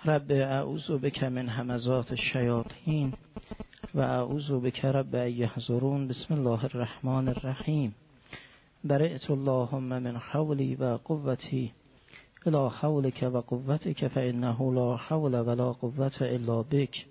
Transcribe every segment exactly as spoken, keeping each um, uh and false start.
رب اعوذ بک من همزات الشیاطین و اعوذ بک رب ان یحضرون. بسم الله الرحمن الرحیم. برئت اللهم من حولی و قوتی الی حولک و قوتک فانه لا حول ولا قوة الا بک.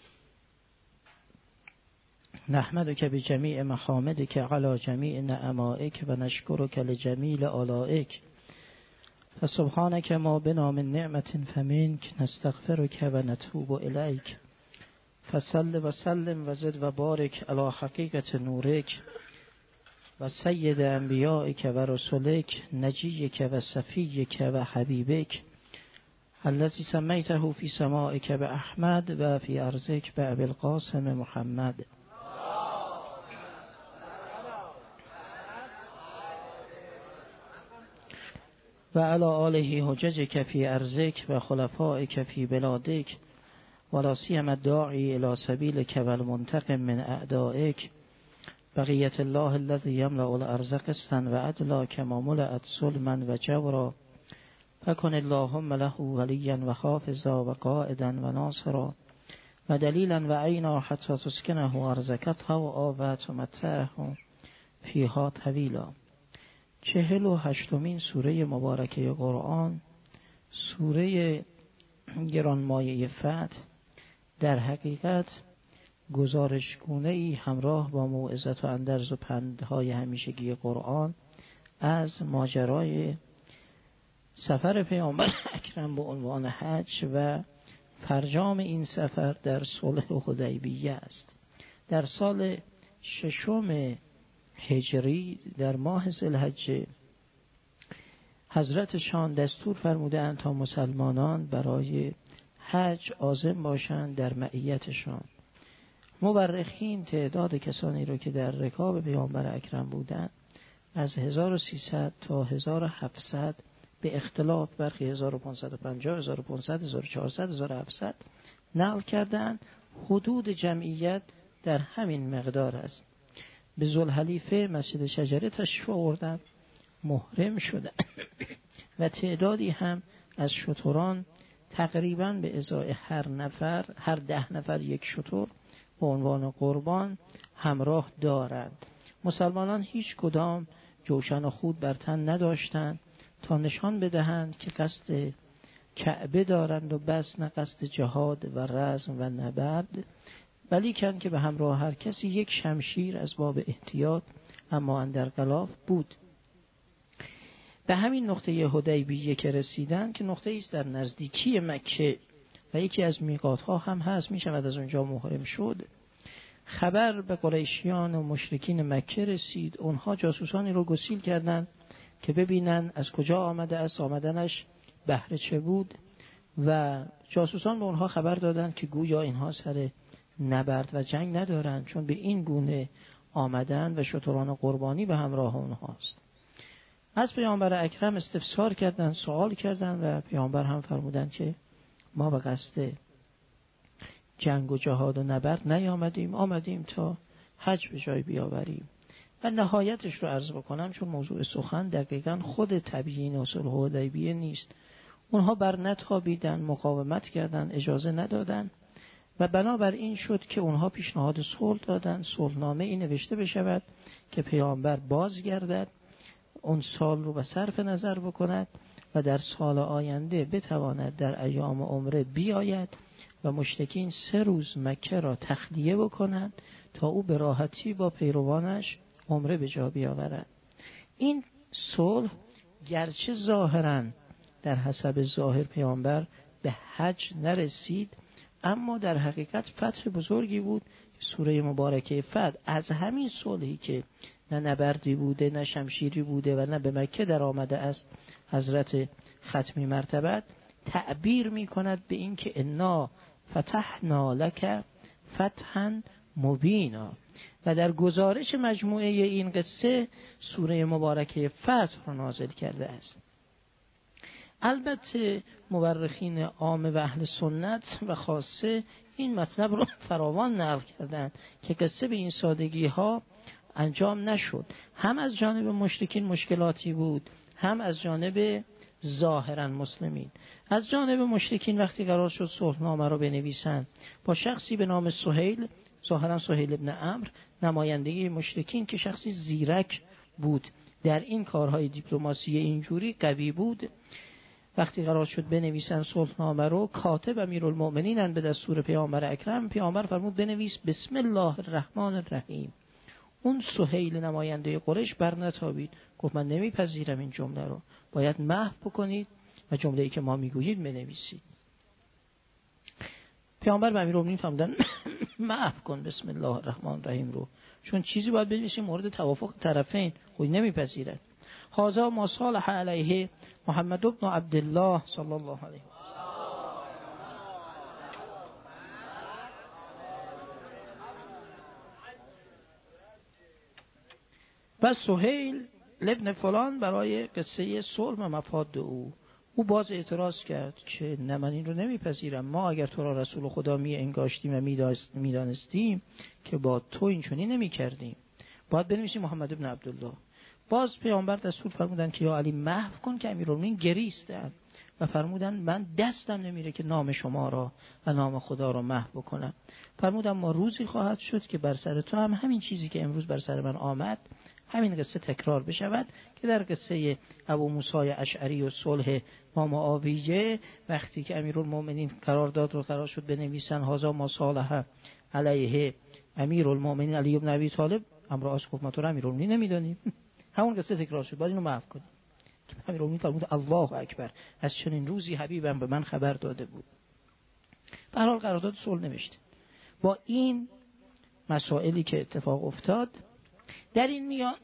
نحمدک بجمیع محامدک علی جمیع نعمائک و نشکرک لجمیل آلائک. فسبحانك ما بنا من نعمة فمنك نستغفرك و نتوب الیک. فصل و سلم و زد و بارک علی حقیقت نورک و سید انبیائک و رسولک نجیک و صفیک و حبیبک الذی سمیته فی سمائک باحمد و فی ارضک بابی القاسم محمد. و علی آله حججک فی ارضک و خلفائک فی بلادک ولا سیما الداعی الی سبیلک و المنتقم من اعدائک. بقیت الله الذی یملأ الارض قسطا و عدلا کما ملأت ظلما و جورا. فکن اللهم له ولیا و حافظا و قائدا و ناصرا و دلیلا و عینا حتی تسکنه ارضک طوعا و تمتعه فیها طویلا. چهل و هشتمین سوره مبارکه قرآن، سوره گرانمایه فتح، در حقیقت گزارشگونه ای همراه با موعظت و اندرز و پندهای همیشگی قرآن از ماجرای سفر پیامبر اکرم به عنوان حج و فرجام این سفر در صلح حدیبیه است. در سال ششم هجری در ماه ذوالحجه حضرتشان دستور فرمودند تا مسلمانان برای حج عازم باشند در معیتشان. مورخین تعداد کسانی رو که در رکاب پیامبر اکرم بودند از هزار و سیصد تا هزار و هفتصد به اختلاف، برخی هزار و پانصد و پنجاه، هزار و پانصد، هزار و چهارصد، هزار و هفتصد نقل کردند. حدود جمعیت در همین مقدار است. به ذوالحلیفه مسجد شجره تشریف آوردند، محرم شدند و تعدادی هم از شتران تقریبا به ازای هر نفر هر ده نفر یک شتر به عنوان قربان همراه دارند. مسلمانان هیچ کدام جوشن و خود بر تن نداشتند تا نشان بدهند که قصد کعبه دارند و بس نه قصد جهاد و رزم و نبرد، ولیکن که به همراه هر کسی یک شمشیر از باب احتیاط اما اندر غلاف بود. به همین نقطه حدیبیه که رسیدن که نقطه ایست در نزدیکی مکه و یکی از میقات‌ها هم هست، می شود از اونجا محرم شد، خبر به قریشیان و مشرکین مکه رسید. اونها جاسوسانی رو گسیل کردند که ببینن از کجا آمده است، آمدنش بهر چه بود، و جاسوسان به اونها خبر دادند که گویا اینها سر نبرد و جنگ ندارند، چون به این گونه آمدن و شتران قربانی به همراه اونهاست. از پیامبر اکرم استفسار کردند، سوال کردند و پیامبر هم فرمودند که ما به قصد جنگ و جهاد و نبرد نیامدیم، آمدیم تا حج به جای بیاوریم. و نهایتش رو عرض بکنم، چون موضوع سخن دقیقاً خود تبیین و صلح حدیبیه نیست. اونها بر نتابیدن، مقاومت کردند، اجازه ندادند و بنابر این شد که اونها پیشنهاد صلح دادند. صلحنامه ای نوشته بشود که پیامبر بازگردد، اون سال رو به صرف نظر بکند و در سال آینده بتواند در ایام عمره بیاید و مشرکین سه روز مکه را تخلیه بکنند تا او به راحتی با پیروانش عمره به جا بیاورد. این صلح گرچه ظاهراً در حسب ظاهر پیامبر به حج نرسید، اما در حقیقت فتح بزرگی بود. سوره مبارکه فتح از همین صلحی که نه نبردی بوده، نه شمشیری بوده و نه به مکه در آمده است، حضرت ختمی مرتبت تعبیر می کند به این که انا فتحنا لک فتحا مبینا. و در گزارش مجموعه این قصه سوره مبارکه فتح را نازل کرده است. البته مورخین عام و اهل سنت و خاصه این مطلب رو فراوان نقل کردند که قصه به این سادگی ها انجام نشد. هم از جانب مشرکین مشکلاتی بود، هم از جانب ظاهرا مسلمین. از جانب مشرکین وقتی قرار شد صلحنامه رو بنویسن با شخصی به نام سهیل، ظاهرا سهیل ابن عمرو، نمایندگی مشرکین که شخصی زیرک بود، در این کارهای دیپلماسی اینجوری قوی بود، وقتی قرار شد بنویسن صلحنامه رو، کاتب امیرالمؤمنین به دستور پیامبر اکرم، پیامبر فرمود بنویس بسم الله الرحمن الرحیم. اون سهیل نماینده قریش برنتابید، گفت من نمیپذیرم این جمله رو، باید محو بکنید و جمله‌ای که ما میگویید بنویسید. پیامبر به امیرالمؤمنین فرمودن محو کن بسم الله الرحمن الرحیم رو، چون چیزی باید بنویسیم مورد توافق طرفین، خود نمیپذیرد. هذا ما صالح علیه محمد بن عبدالله صلی الله علیه و و سهیل ابن فلان برای قصه صلح و مفاد او او باز اعتراض کرد که نه من این رو نمیپذیرم، ما اگر تو را رسول خدا می انگاشتیم و میدانستیم که با تو این چنین نمیکردیم، باید بنویسیم محمد ابن عبدالله. باز پیامبر دستور فرمودن که یا علی محو کن، که امیرالمومنین گریستند و فرمودن من دستم نمیره که نام شما را و نام خدا را محو بکنم. فرمودن ما روزی خواهد شد که بر سر تو هم همین چیزی که امروز بر سر من آمد، همین قصه تکرار بشود که در قصه ابو موسی اشعری و صلح با معاویه، وقتی که امیرالمومنین قرارداد رو قرار شد بنویسن هذا ما صالح علیه امیرالمومنین علی بن ابی طالب، امراض گفت ما تو امیرالمومنین نمیدونیم، همون قصه تکرار شد، باید اینو معاف کنیم. امیرالمومنین فرمود الله اکبر، از چنین روزی حبیبم به من خبر داده بود. به هر حال قرارداد صلح نوشته. با این مسائلی که اتفاق افتاد، در این میان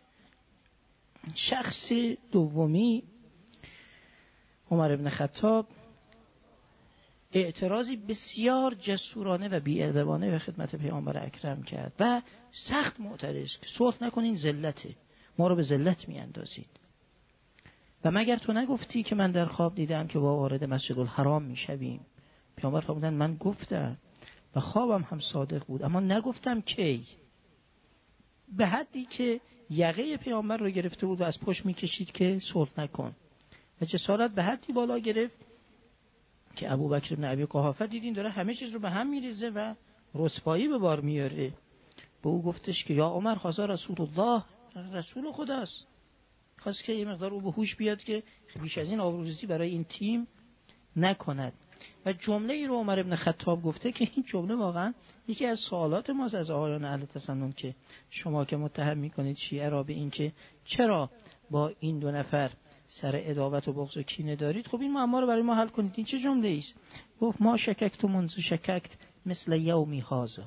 شخص دومی عمر بن خطاب اعتراضی بسیار جسورانه و بی‌ادبانه به خدمت پیامبر اکرم کرد و سخت معترض که صلح نکنین، ذلته، ما رو به ذلت میاندازید. و مگر تو نگفتی که من در خواب دیدم که با وارد مسجد الحرام میشویم؟ پیامبر فرمودن من گفتم و خوابم هم صادق بود، اما نگفتم کی. به حدی که یقه پیامبر رو گرفته بود و از پشت میکشید که صلح نکن. و جسارت به حدی بالا گرفت که ابوبکر بن ابی قحافه دیدین داره همه چیز رو به هم میریزه و رسوایی به بار میاره. به او گفتش که یا عمر هذا رسول الله، رسول خداست. خواست که یه مقدار او به هوش بیاد که بیش از این آبروریزی برای این تیم نکند. و جمله ای رو عمر ابن خطاب گفته که این جمله واقعا یکی از سوالات ماست از آقایان اهل تسنن، که شما که متهم میکنید شیعه را به این که چرا با این دو نفر سر عداوت و بغض و کینه دارید، خب این معما رو برای ما حل کنید. این چه جمله ای است؟ گفت ما شککت منذ شککت مثل یومی هذا،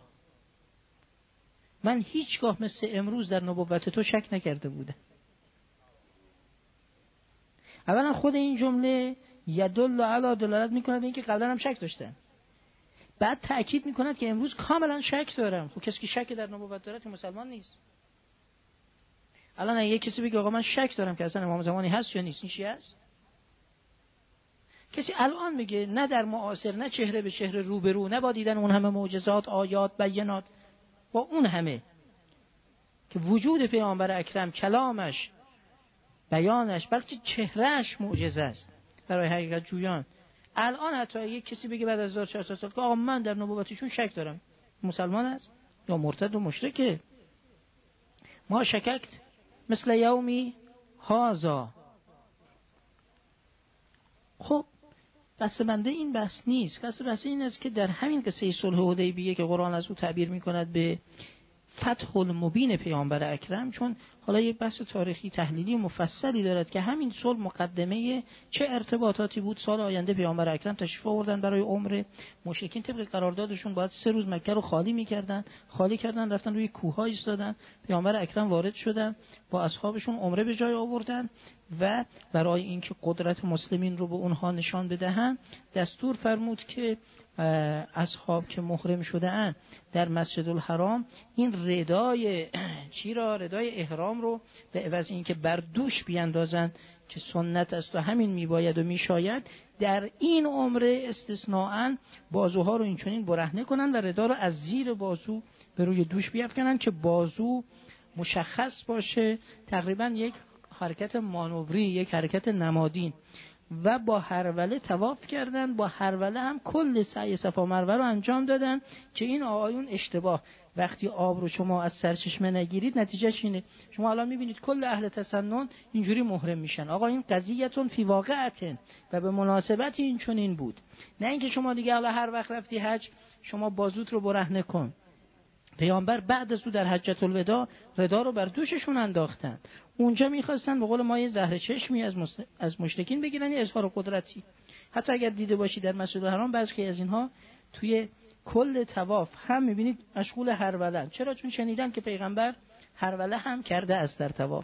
من هیچگاه مثل امروز در نبوت تو شک نکرده بودم. اولا خود این جمله یدل علی دلالت میکند به اینکه قبلا هم شک داشتن، بعد تأکید میکند که امروز کاملا شک دارم. خب کسی که شک در نبوت داره که مسلمان نیست. الان اگه کسی بگه آقا من شک دارم که اصلا امام زمانی هست یا نیست، این چی هست؟ کسی الان میگه نه در معاصر، نه چهره به چهره روبرو، نه با دیدن اون همه معجزات، آیات، بینات، با اون همه که وجود پیامبر اکرم، کلامش، بیانش، بلکه چهرهش معجزه است برای حقیقت جویان. الان حتی یک کسی بگه بعد از هزار و چهارصد سال که آقا من در نبوتشون شک دارم، مسلمان است یا مرتد و مشرکه؟ ما شککت مثل یومی هازا. خب دست بنده این بحث نیست. دست بحث این است که در همین قصه صلح حدیبیه که قرآن از او تعبیر میکند به فتح المبین پیامبر اکرم، چون حالا یک بحث تاریخی تحلیلی مفصلی دارد که همین صلح مقدمه چه ارتباطاتی بود. سال آینده پیامبر اکرم تشریف آوردن برای عمره. مشرکین طبق قراردادشون باید سه روز مکه رو خالی میکردن، خالی کردن، رفتن روی کوه‌ها ایستادن. پیامبر اکرم وارد شدن، با اصحابشون عمره به جای آوردن و برای اینکه قدرت مسلمین رو به اونها نشان بدهن دستور فرمود که اصحاب که محرم شده اند در مسجد الحرام این ردای چی را، ردای احرام رو به عوض اینکه بر دوش بیاندازند که سنت است و همین میباید و میشاید، در این عمره استثناءً بازوها رو اینچنین برهنه کنن و ردا رو از زیر بازو به روی دوش بیافکنن که بازو مشخص باشه، تقریبا یک حرکت مانوری، یک حرکت نمادین و با هروله طواف کردن. با هروله هم کل سعی صفا مروه رو انجام دادن که این آقایون اشتباه، وقتی آب رو شما از سرچشمه نگیرید نتیجهش اینه. شما الان میبینید کل اهل تسنن اینجوری محرم میشن. آقا این قضیه‌تون فی واقعتن و به مناسبت این چون این بود، نه اینکه شما دیگه حالا هر وقت رفتی حج شما بازوت رو برهنه کن. پیامبر بعد از او در حجۃ الوداع ردا رو بر دوششون انداختن. اونجا میخواستن به قول ما یه زهر چشمی از مست... از مشرکین بگیرن، یه اظهار قدرتی. حتی اگر دیده باشی در مسجد الحرام بعضی از اینها توی کل طواف هم میبینید مشغول هروله. چرا؟ چون شنیدن که پیغمبر هروله هم کرده است در طواف.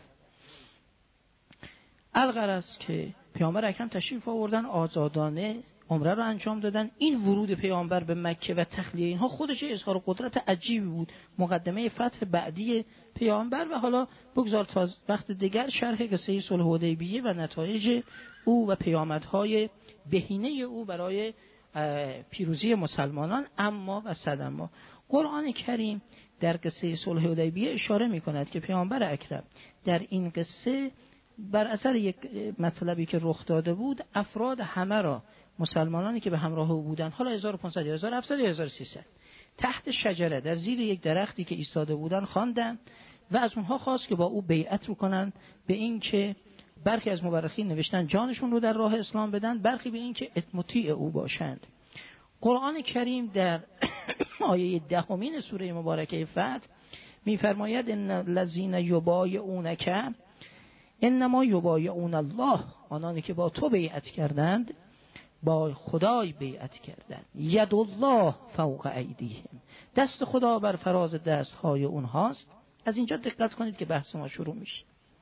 الغرض که پیامبر اکرم تشریف آوردن آزادانه عمره رو انجام دادن. این ورود پیامبر به مکه و تخلیه اینها خودش اظهار قدرت عجیبی بود، مقدمه فتح بعدی پیامبر. و حالا بگذار تا وقت دیگر شرح قصه صلح حدیبیه و نتایج او و پیامدهای بهینه او برای پیروزی مسلمانان. اما و صدما قرآن کریم در قصه صلح حدیبیه اشاره می کند که پیامبر اکرم در این قصه بر اثر یک مطلبی که رخ داده بود افراد همه را، مسلمانانی که به همراه او بودند، حالا هزار و پانصد هزار و هفتصد هزار و سیصد، تحت شجره در زیر یک درختی که ایستاده بودند خواندند و از اونها خواست که با او بیعت رو کنند به این که برخی از مورخین نوشتن جانشون رو در راه اسلام بدن، برخی به این که مطیع او باشند. قرآن کریم در آیه دهمین سوره مبارکه فتح می‌فرماید ان الذین یبایعونک انما یبایعون الله، آنانی که با تو بیعت کردند با خدای بیعت کردند. ید الله فوق ایدیهم، دست خدا بر فراز دستهای اونهاست. از اینجا دقت کنید که بحث ما شروع میشه.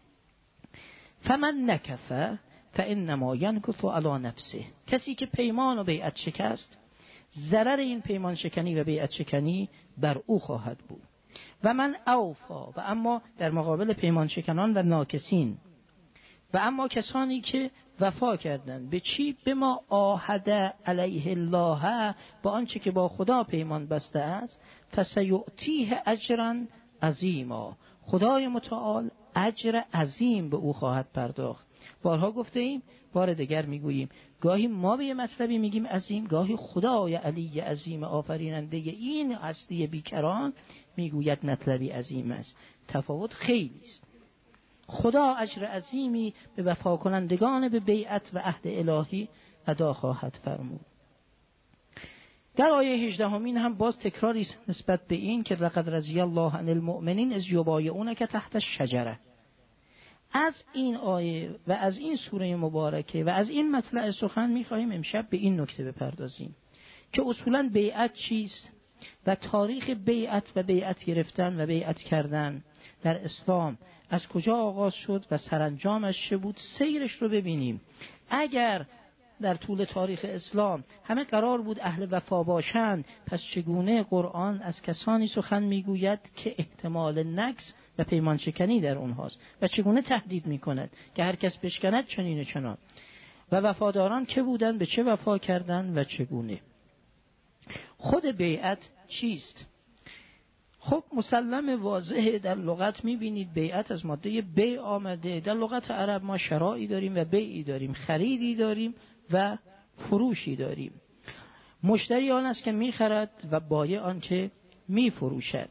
فمن نکث فانما ینکث علی نفسه، کسی که پیمان و بیعت شکست ضرر این پیمان شکنی و بیعت شکنی بر او خواهد بود. و من اوفا، و اما در مقابل پیمان شکنان و ناکسین، و اما کسانی که وفا کردند به چی؟ به ما عاهد علیه الله، با آنچه که با خدا پیمان بسته است، فسیؤتیه اجرا عظیما، خدای متعال اجر عظیم به او خواهد پرداخت. بارها گفته ایم، بار دیگر میگوییم، گاهی ما به یه مطلبی میگیم عظیم، گاهی خدای علی عظیم آفریننده این هستی بیکران میگوید مطلبی عظیم است. تفاوت خیلی است. خدا اجر عظیمی به وفا کنندگان به بیعت و عهد الهی ادا خواهد فرمود. در آیه هجدهمین هم باز تکراری نسبت به این که لقد رضی الله عن المؤمنین اذ یبایعونک تحت الشجره. از این آیه و از این سوره مبارکه و از این مطلع سخن می‌خواهیم امشب به این نکته بپردازیم که اصولاً بیعت چیست و تاریخ بیعت و بیعت گرفتن و بیعت کردن در اسلام از کجا آغاز شد و سرانجامش چه بود. سیرش رو ببینیم. اگر در طول تاریخ اسلام همه قرار بود اهل وفا باشند، پس چگونه قرآن از کسانی سخن میگوید که احتمال نقص و پیمان شکنی در اونهاست و چگونه تهدید میکند که هر کس بشکند چنین و چنان. و وفاداران که بودند، به چه وفا کردند و چگونه. خود بیعت چیست؟ خب مسلم واضحه، در لغت میبینید بیعت از ماده بیع آمده. در لغت عرب ما شرایی داریم و بیعی داریم، خریدی داریم و فروشی داریم. مشتری آن است که میخرد و بایع آن که میفروشد.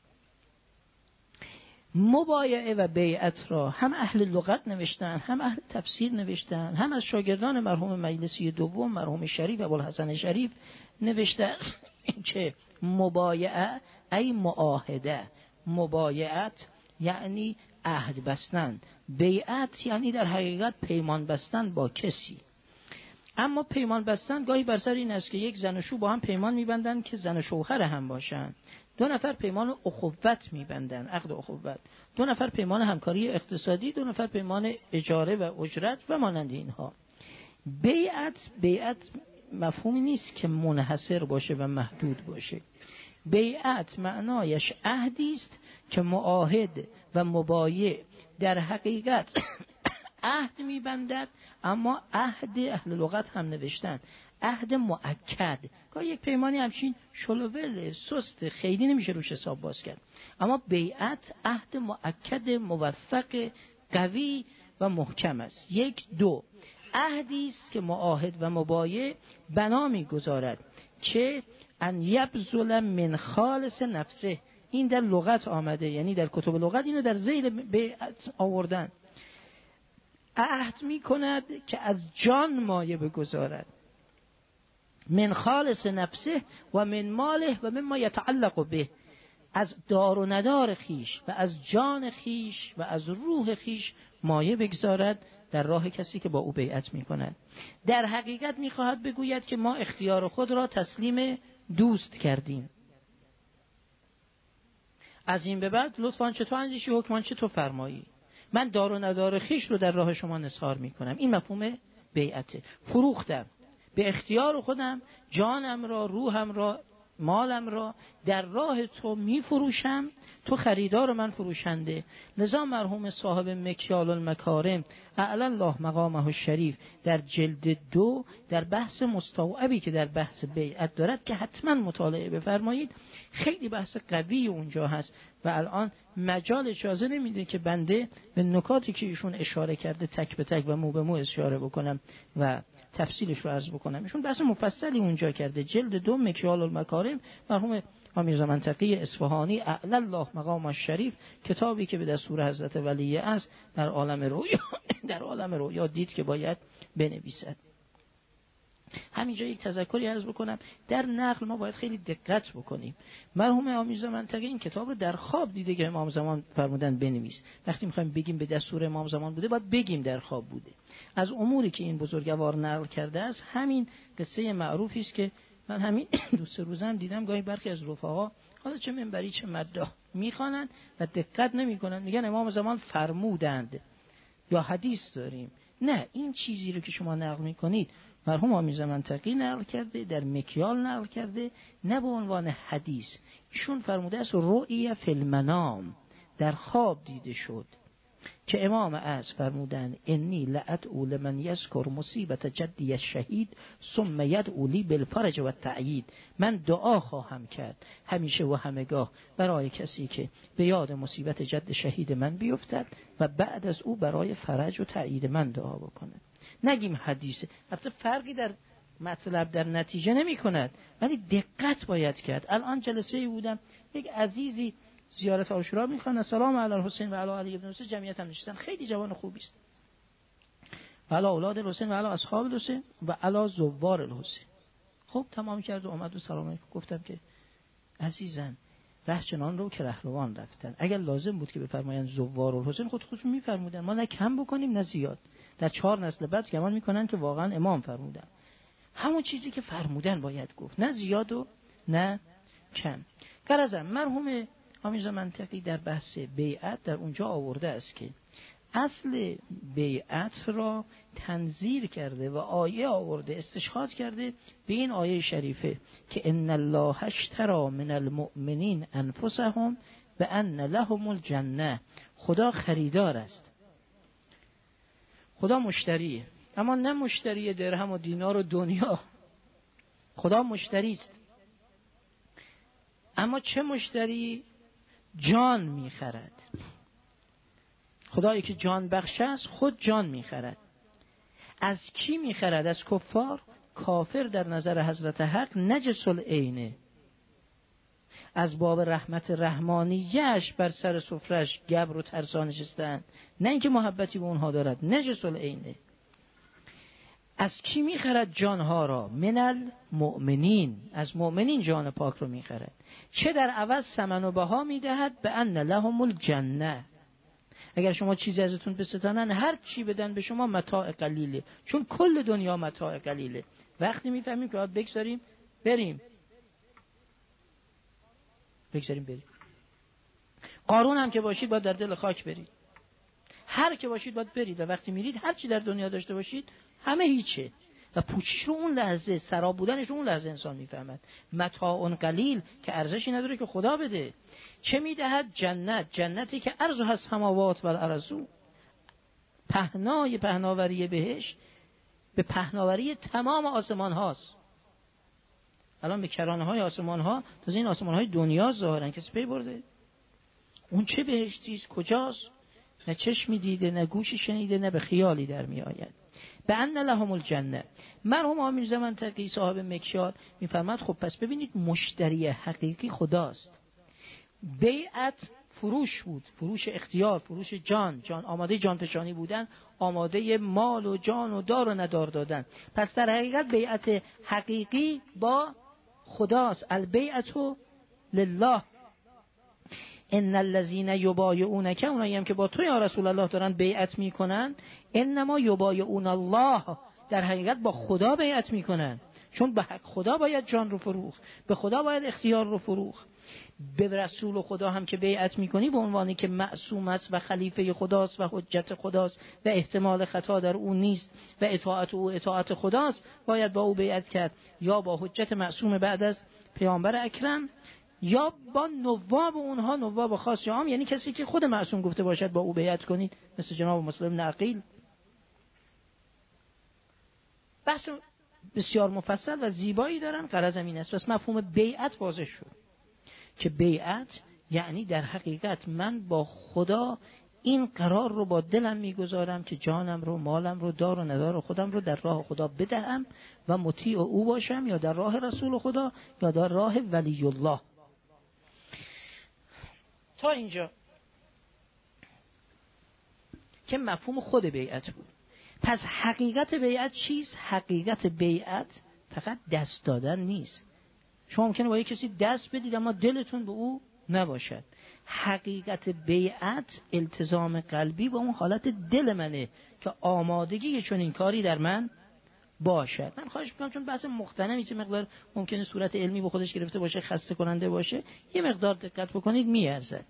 مبایعه و بیعت را هم اهل لغت نوشتن، هم اهل تفسیر نوشتن، هم از شاگردان مرحوم مجلسی دوم مرحوم شریف ابوالحسن شریف نوشته که مبایعه ای معاهده، مبایعت یعنی عهد بستن، بیعت یعنی در حقیقت پیمان بستن با کسی. اما پیمان بستن گاهی بر سر این است که یک زن و شو با هم پیمان میبندن که زن و شوهر هم باشن. دو نفر پیمان اخوت میبندن، عقد اخوت. دو نفر پیمان همکاری اقتصادی، دو نفر پیمان اجاره و اجرت و مانند اینها. بیعت بیعت مفهومی نیست که منحصر باشه و محدود باشه. بیعت معنایش عهدی است که معاهد و مبایع در حقیقت عهد میبندد، اما عهد اهل لغت هم نوشتن عهد مؤکد. که یک پیمانی همچین شلوول سست خیلی نمیشه روش حساب باز کرد، اما بیعت عهد مؤکد موثق قوی و محکم است. یک دو عهدی است که معاهد و مبایع بنا می‌گذارد که ان یبذل من خالص نفسه. این در لغت آمده، یعنی در کتب لغت اینو در ذیل بیعت آوردن. عهد می‌کند که از جان مایه بگذارد، من خالص نفسه و من ماله و مما یتعلق به، از دار و ندار خیش و از جان خیش و از روح خیش مایه بگذارد در راه کسی که با او بیعت می کند. در حقیقت می خواهد بگوید که ما اختیار خود را تسلیم دوست کردیم، از این به بعد لطفاً چه تو اندیشی حکمان چه تو فرمایی، من دار و ندار خیش رو در راه شما نثار می کنم. این مفهوم بیعته. فروختم به اختیار خودم جانم را، روحم را، مالم را در راه تو می فروشم، تو خریدار من فروشنده. لذا مرحوم صاحب مکیال المکارم اعلی الله مقامه الشریف در جلد دو در بحث مستوعبی که در بحث بیعت دارد که حتما مطالعه بفرمایید، خیلی بحث قوی اونجا هست و الان مجال اجازه نمیده که بنده به نکاتی که ایشون اشاره کرده تک به تک و مو به مو اشاره بکنم و تفصیلش رو عرض بکنم. ایشون بحث مفصلی اونجا کرده. جلد دو مکیال المکارم مرحوم امیرزا منطقی اصفهانی اعلی الله مقام الشریف، کتابی که به دستور حضرت ولی است در عالم رویا در عالم رویا دید که باید بنویسد. همینجا یک تذکری عرض بکنم، در نقل ما باید خیلی دقت بکنیم. مرحوم امیرزا منطقی این کتاب رو در خواب دیده که امام زمان فرمودن بنویس. وقتی میخوایم بگیم به دستور امام زمان بوده باید بگیم در خواب بوده. از اموری که این بزرگوار نقل کرده است همین قصه معروفی است که من همین دو سه روزم دیدم گاهی برخی از رفقا حالا چه منبری چه مداح میخوانند و دقت نمیکنن، میگن امام زمان فرمودند یا حدیث داریم. نه، این چیزی رو که شما نقل میکنید مرحوم امیرزا منطقی نقل کرده، در مکیال نقل کرده، نه به عنوان حدیث. ایشون فرموده است رؤیا فی المنام، در خواب دیده شد که امام از فرمودن انی لادعو لمن یذکر مصیبت جدی الشهید ثم یدعو لی بالفرج و التأیید. من دعا خواهم کرد همیشه و همگاه برای کسی که به یاد مصیبت جد شهید من بیفتد و بعد از او برای فرج و تأیید من دعا بکنه. نگیم حدیثه، البته فرقی در مطلب در نتیجه نمی کند، ولی دقت باید کرد. الان جلسه ای بودم، یک عزیزی زیارت عاشورا میخوان، سلام علی الحسین و علی علی ابن حسین، جمعیت هم نشستن، خیلی جوان خوبی است، و علی اولاد الحسین و علی اصحاب الحسین و علی زوار الحسین. خب تمام کرد و اومد و سلام علیکم. گفتم که عزیزان ره چنان رو که رهروان رفتن، اگر لازم بود که بفرمایند زوار الحسین خود خودشون میفرمودن، ما نه کم بکنیم نه زیاد. در چهار نسل بعد گمان میکنن که واقعا امام فرمودن، همون چیزی که فرمودن باید گفت، نه زیاد و نه کم. غرضم مرحوم امیرزا منطقی در بحث بیعت در اونجا آورده است که اصل بیعت را تنظیر کرده و آیه آورده، استشهاد کرده به این آیه شریفه که ان الله اشتری من المؤمنین انفسهم بان لهم الجنه. خدا خریدار است، خدا مشتریه، اما نه مشتری درهم و دینار و دنیا. خدا مشتری است، اما چه مشتری؟ جان میخرد. خدایی که جان بخش است خود جان میخرد. از کی میخرد؟ از کفار. کافر در نظر حضرت حق نجس العینه، از باب رحمت رحمانیش بر سر سفرش گبر و ترسا نشستند، نه اینکه محبتی به اونها دارد، نجس العینه. از کی میخرد جانها را؟ من المؤمنین، از مؤمنین جان پاک رو میخرد. چه در عوض ثمن و بها میدهد؟ به ان لهم الجنه. اگر شما چیزی ازتون بستانن، هر چی بدن به شما متاع قلیله، چون کل دنیا متاع قلیله. وقتی میفهمیم که باید بگذاریم بریم بگذاریم بریم. قارون هم که باشید باید در دل خاک برید، هر که باشید باید برید و وقتی میرید هر چی در دنیا داشته باشید همه هیچه و پوچیش رو اون لحظه، سراب بودنش رو اون لحظه انسان میفهمد. متاع قلیل که ارزشی نداره که خدا بده. چه میدهد؟ جنت، جنتی که ارزو هست سماوات و الارض، پهنای پهناوری بهش به پهناوری تمام آسمان هاست. الان به کرانه های آسمان ها، تازه این آسمان های دنیا ظاهرن کسی پی برده اون چه بهشتیست، کجاست؟ نه چشمی دیده، نه گوشی شنیده، نه به خیالی در می آید. به ان لهم الجنه. مرحوم امیر زمان تقی صاحب مکشار میفرماد خب پس ببینید مشتری حقیقی خداست. بیعت فروش بود، فروش اختیار، فروش جان، جان آماده جان فشانی بودن، آماده مال و جان و دار و ندار دادن. پس در حقیقت بیعت حقیقی با خداست. البیعت لله. ان الذين یبایعونک، اونایی هم که با تو یا رسول الله دارن بیعت میکنن، انما یبایعون الله، در حقیقت با خدا بیعت میکنن، چون به حق خدا باید جان رو فروخت، به خدا باید اختیار رو فروخت. به رسول خدا هم که بیعت میکنی به عنوانی که معصوم است و خلیفه خداست و حجت خداست و احتمال خطا در اون نیست و اطاعت او اطاعت خداست، باید با او بیعت کرد، یا با حجت معصوم بعد از پیامبر اکرم، یا با نواب اونها، نواب خاص یا عام، یعنی کسی که خود معصوم گفته باشد با او بیعت کنید، مثل جناب مسلم نقیل. بحث بسیار مفصل و زیبایی دارن، غرض این است. پس مفهوم بیعت واضح شد که بیعت یعنی در حقیقت من با خدا این قرار رو با دلم میگذارم که جانم رو، مالم رو، دار و ندار خودم رو در راه خدا بدهم و مطیع او باشم، یا در راه رسول خدا یا در راه ولی الله. تا اینجا که مفهوم خود بیعت بود. پس حقیقت بیعت چیست؟ حقیقت بیعت فقط دست دادن نیست. شما ممکنه با یک کسی دست بدید اما دلتون به او نباشد. حقیقت بیعت التزام قلبی با اون حالت دل منه که آمادگی چون این کاری در من باشد. من خواهش میکنم چون بحث مختنمی است، مقدار ممکنه صورت علمی به خودش گرفته باشه، خسته کننده باشه، یه مقدار دقت بکنید میارزه.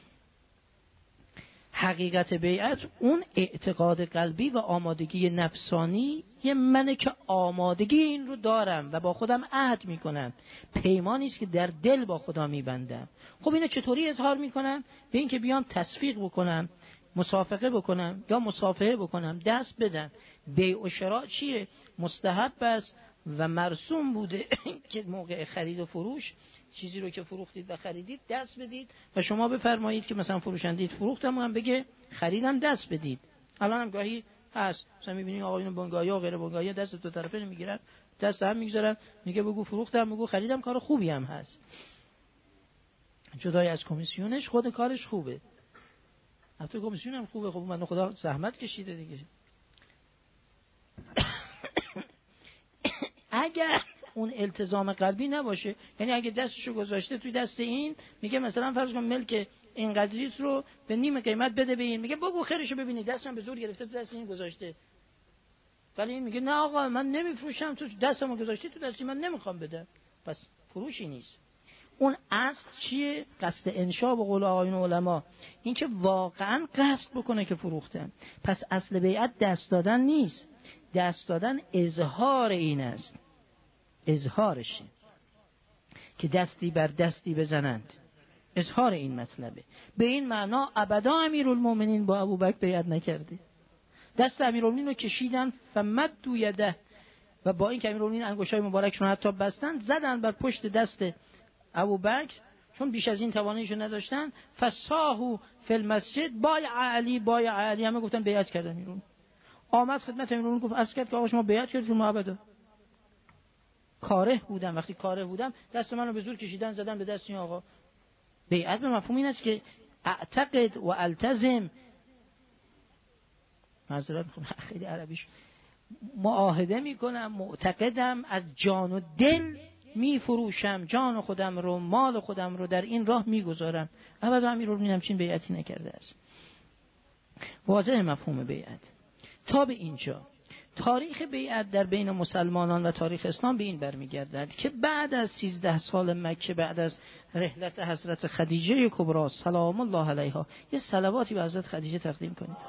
حقیقت بیعت اون اعتقاد قلبی و آمادگی نفسانی یه منه که آمادگی این رو دارم و با خودم عهد میکنم، پیمانی است که در دل با خدا میبندم. خب اینو چطوری اظهار میکنم؟ به این که بیام تصفیق بکنم، مسافقه بکنم یا مصافحه بکنم، دست بدم. بیع و شراء چیه؟ مستحب است و مرسوم بوده که موقع خرید و فروش چیزی رو که فروختید و خریدید دست بدید و شما بفرمایید که مثلا فروشندید فروختم، هم بگه خریدم دست بدید. الان هم گاهی هست مثلا می‌بینید آقایون بنگاهی و غیر بنگاهی دست دو طرفه نمیگیرن، دست هم میگذارن، میگه بگو فروختم، بگو خریدم، کار خوبی هم هست. جدای از کمیسیونش خود کارش خوبه. حتی کمیسیون هم خوبه، خب من خدا زحمت کشیده دیگه. اگر اون التزام قلبی نباشه، یعنی اگه دستشو گذاشته توی دست این، میگه مثلا فرض کن ملک این قضیه رو به نیم قیمت بده به این، میگه بگو خیرشو ببینی، دستم به زور گرفته تو دست این گذاشته، ولی این میگه نه آقا من نمیفروشم، تو دستمو گذاشتی تو دستی من نمیخوام بده. پس فروشی نیست. اون اصل چیه؟ قصد انشا به قول آقایون علما، این که واقعا قصد بکنه که فروختن. پس اصل بیعت دست دادن نیست، دست دادن اظهار این است، اظهارشه که دستی بر دستی بزنند، اظهار این مطلبه. به این معنا ابدا امیرالمومنین با ابوبکر بیعت نکرده، دست امیرالمومنین رو کشیدن فمدوا یده، و با این که امیرالمومنین انگشتای مبارکشون حتی بستن، زدن بر پشت دست ابوبکر، چون بیش از این تواناییشو نداشتن، فصاحو فی المسجد بایع علی بایع علی، همه گفتن بیعت کردن. امیرالمومنین آمد خدمت امیرالمومنین گفت عرض کرد که آقا شما بیعت کردید ما ابدا کاره بودم، وقتی کاره بودم دست منو به زور کشیدن زدن به دست این آقا. بیعت به مفهوم این است که اعتقد و التزم، معذرت میخوام خیلی عربیش، معاهده میکنم، معتقدم، از جان و دل میفروشم جان خودم رو، مال خودم رو در این راه میگذارم. ابدا امیرالمومنین همچین بیعتی نکرده است. واضح مفهوم بیعت. تا به اینجا تاریخ بیعت در بین مسلمانان و تاریخ اسلام به این برمیگردد که بعد از سیزده سال مکه، بعد از رحلت حضرت خدیجه کبری سلام الله علیها، یه صلواتی به حضرت خدیجه تقدیم کنید.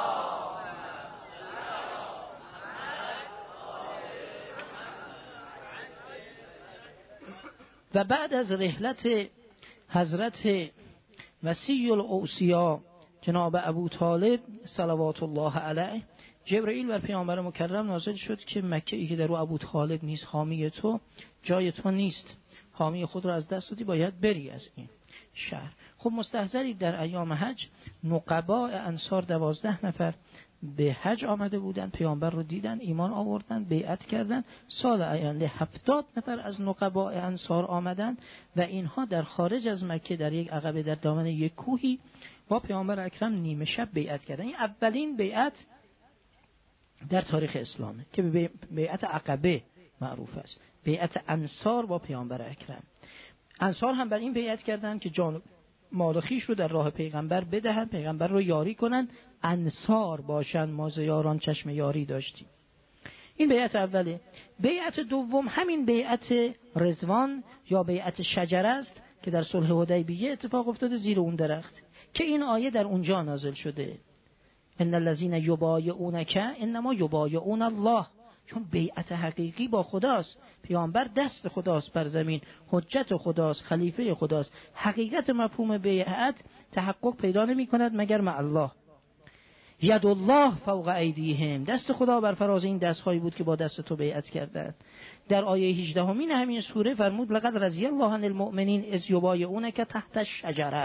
و بعد از رحلت حضرت وصی الاوصیا جناب ابو طالب صلوات الله علیه، جبرئیل بر پیامبر مکرم نازل شد که مکه ای که در او ابو طالب نیست، حامی تو جای تو نیست، حامی خود را از دست دادی، باید بری از این. شهر. خب مستحضرید در ایام حج نقباء انصار دوازده نفر به حج آمده بودن، پیامبر رو دیدن، ایمان آوردن، بیعت کردن. سال آینده هفتاد نفر از نقباء انصار آمدن و اینها در خارج از مکه در یک عقبه در دامن یک کوهی با پیامبر اکرم نیمه شب بیعت کردن. این اولین بیعت در تاریخ اسلامه که به بیعت عقبه معروف است، بیعت انصار با پیامبر اکرم. انصار هم بر این بیعت کردن که جان مال و خویش رو در راه پیغمبر بدهن، پیغمبر رو یاری کنن، انصار باشن، ما ز یاران چشم یاری داشتیم. این بیعت اوله. بیعت دوم همین بیعت رضوان یا بیعت شجره است که در صلح حدیبیه اتفاق افتاده زیر اون درخت، که این آیه در اونجا نازل شده: ان الذين یبایعونک انما یبایعون الله. چون بیعت حقیقی با خداست، پیامبر دست خداست بر زمین، حجت خداست، خلیفه خداست. حقیقت مفهوم بیعت تحقق پیدا نمی کند مگر مع الله. ید الله فوق ایدیهم، دست خدا بر فراز این دست‌هایی بود که با دست تو بیعت کردند. در آیه هجده همین همین سوره فرمود لقد رضی الله عن المؤمنین اذ یبایعونک تحت الشجره.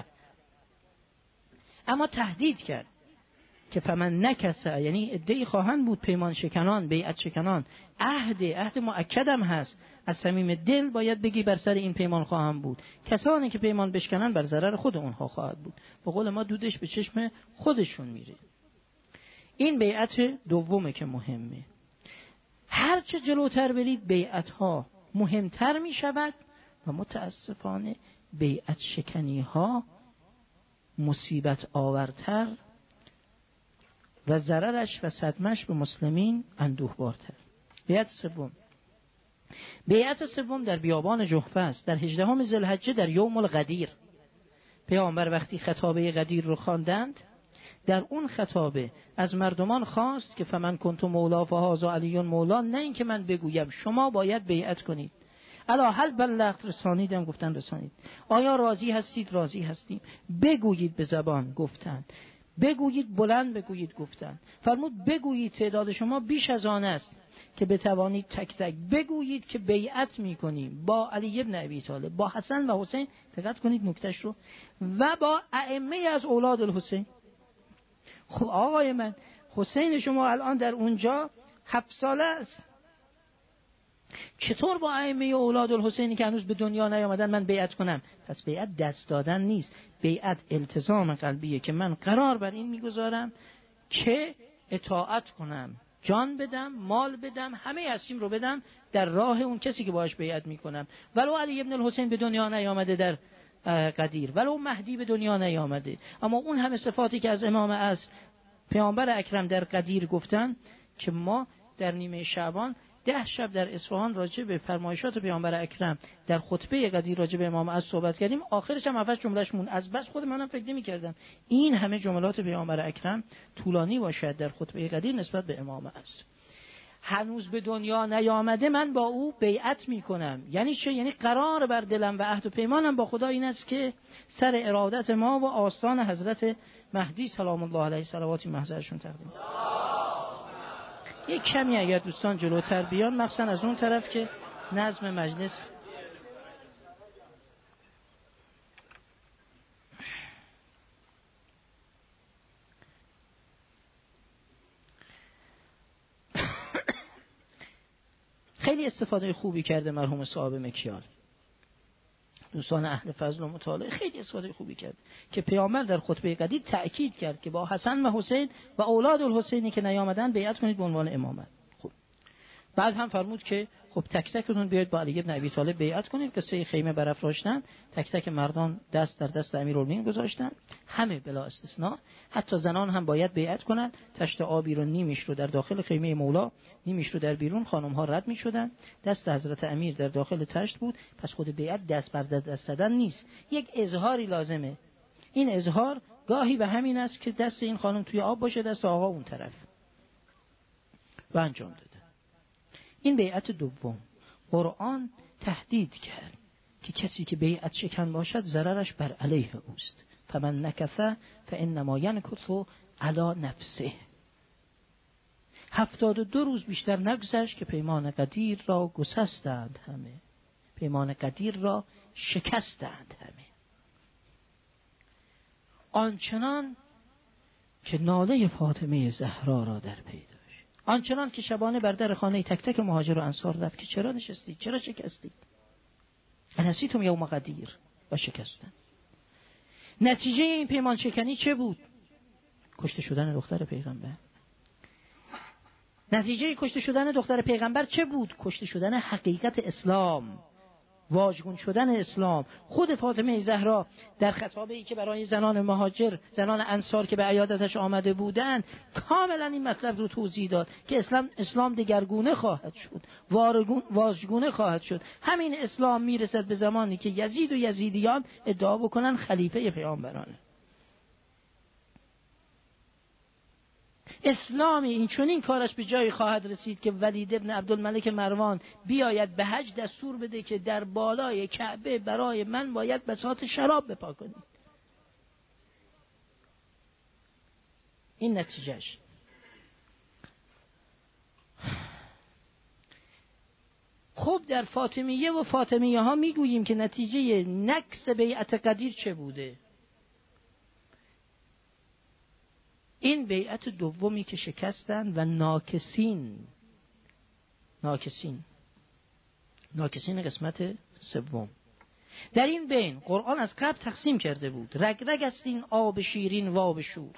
اما تهدید کرد که فمن نکث، یعنی عده‌ای خواهند بود پیمان شکنان، بیعت شکنان، عهد عهد مؤکدم هست، از صمیم دل باید بگی بر سر این پیمان خواهم بود. کسانی که پیمان بشکنن بر ضرر خود اونها خواهد بود. به قول ما دودش به چشم خودشون میره. این بیعت دومه که مهمه. هر چه جلوتر برید بیعت ها مهمتر می شود و متاسفانه بیعت شکنی ها مصیبت آورتر و ضررش و صدمش به مسلمین اندوهبارتر. بیعت سوم. بیعت سوم در بیابان جحفه است، در هجدهم ذوالحجه در یوم الغدیر. پیامبر وقتی خطابه غدیر رو خواندند، در اون خطابه از مردمان خواست که فمن کنت مولا فهذا علی مولا، نه این که من بگویم شما باید بیعت کنید. الا هل بلغت، رسانیدم، گفتن رسانید. آیا راضی هستید؟ راضی هستیم. بگویید به زبان، گفتند. بگویید بلند بگویید، گفتند. فرمود بگویید تعداد شما بیش از آن است که بتوانید تک تک بگویید که بیعت میکنیم با علی ابن ابی طالب، با حسن و حسین، دقت کنید نکتهش رو، و با ائمه از اولاد الحسین. خب آقای من، حسین شما الان در اونجا هفت ساله است، چطور با ائمه اولاد الحسینی که هنوز به دنیا نیامدن من بیعت کنم؟ پس بیعت دست دادن نیست، بیعت التزام قلبیه که من قرار بر این میگذارم که اطاعت کنم، جان بدم، مال بدم، همه هستیم رو بدم در راه اون کسی که باهاش بیعت میکنم. ولو علی ابن الحسین به دنیا نیامده در قدیر، ولو مهدی به دنیا نیامده، اما اون همه صفاتی که از امام از پیامبر اکرم در قدیر گفتن که ما در نیمه شعبان ده شب در اصفهان راجع به فرمایشات پیامبر اکرم در خطبه قدیر راجع به امام از صحبت کردیم، آخرش هم هفت جملهش مون، از بس خود منم فکر نمی‌کردم این همه جملات پیامبر اکرم طولانی باشد در خطبه قدیر نسبت به امام از. هنوز به دنیا نیامده من با او بیعت میکنم. یعنی چه؟ یعنی قرار بر دلم و عهد و پیمانم با خدا این است که سر ارادت ما و آستان حضرت مهدی سلام الله علیه صلواتی محضرشون تقدیم. یک کمی اگر دوستان جلوتر بیان، مخصوصا از اون طرف که نظم مجلس خیلی استفاده خوبی کرده مرحوم صاحب مکیال، دوستان اهل فضل و مطالعه خیلی استفاده خوبی کرد که پیامبر در خطبه قدیر تأکید کرد که با حسن و حسین و اولاد الحسینی که نیامدن بیعت کنید به عنوان امامت. خب بعد هم فرمود که خب تک تکتون بیاید با علی ابن ابی طالب بیعت کنید. قصه خیمه برافراشتن، تک تک مردان دست در دست امیرالمومنین گذاشتن، همه بلا استثناء، حتی زنان هم باید بیعت کنند. تشت آبی رو نیمش رو در داخل خیمه مولا، نیمش رو در بیرون، خانم ها رد می شدن، دست حضرت امیر در داخل تشت بود. پس خود بیعت دست بر دست زدن نیست، یک اظهاری لازمه. این اظهار گاهی به همین است که دست این خانم توی آب باشه، دست آقا اون طرف، و انجام داده. این بیعت دوم. قرآن تهدید کرد که کسی که بیعت شکن باشد ضررش بر علیه اوست. فمن نکث فانما ینکث علی نفسه. هفتاد و دو روز بیشتر نگذشت که پیمان قدیر را گسستند همه، پیمان قدیر را شکستند همه. آنچنان که ناله فاطمه زهرا را در پی داشت، آنچنان که شبانه بر در خانه تک تک مهاجر و انصار رفت که چرا نشستید، چرا شکستید، انسیتم یوم غدیر، و شکستن. نتیجه این پیمان شکنی چه بود؟ کشته شدن دختر پیغمبر. نتیجه کشته شدن دختر پیغمبر چه بود؟ کشته شدن حقیقت اسلام، واژگون شدن اسلام. خود فاطمه زهرا در خطابه‌ای که برای زنان مهاجر، زنان انصار که به عیادتش آمده بودند، کاملا این مطلب رو توضیح داد که اسلام اسلام دگرگونه خواهد شد، واژگونه خواهد شد. همین اسلام میرسد به زمانی که یزید و یزیدیان ادعا بکنن خلیفه پیامبرانه. اسلام این چنین کارش به جایی خواهد رسید که ولید ابن عبدالملک مروان بیاید به حج دستور بده که در بالای کعبه برای من باید بساط شراب بپا کنید. این نتیجهش. خب در فاطمیه و فاطمیه ها میگوییم که نتیجه نکس بیعت قدیر چه بوده؟ این بیعت دومی که شکستن و ناکسین ناکسین ناکسین قسمت سوم. در این بین قرآن از قبل تقسیم کرده بود، رگ رگ است این آب شیرین و آب شور.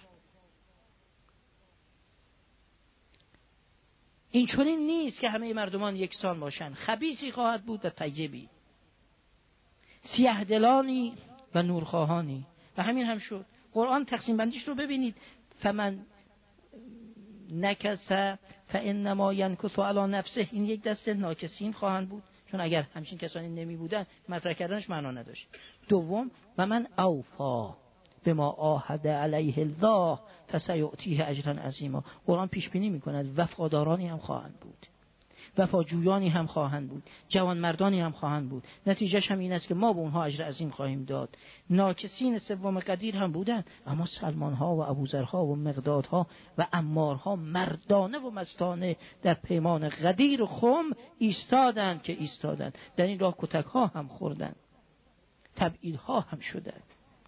این چنین نیست که همه مردمان یکسان باشند، خبیثی خواهد بود و طیبی، سیاه دلانی و نورخواهانی. و همین هم شد. قرآن تقسیم بندیش رو ببینید. فمن نکس فانما ینکث علی نفسه، این یک دسته ناکسین خواهند بود، چون اگر همچین کسانی نمی بودن مطرح کردنش معنا نداشت. دوم و من اوفا بما عاهد علیه الله فسیؤتیه اجرا عظیما. قرآن پیش بینی میکند وفادارانی هم خواهند بود، وفاجویانی هم خواهند بود، جوانمردانی هم خواهند بود. نتیجهش هم این است که ما به اونها اجر عظیم خواهیم داد. ناکسین سوم قدیر هم بودن، اما سلمان ها و ابوذرها و مقدادها و عمارها مردانه و مستانه در پیمان قدیر خم ایستادند که ایستادند. در این راه کتک ها هم خوردند، تبعید ها هم شدند،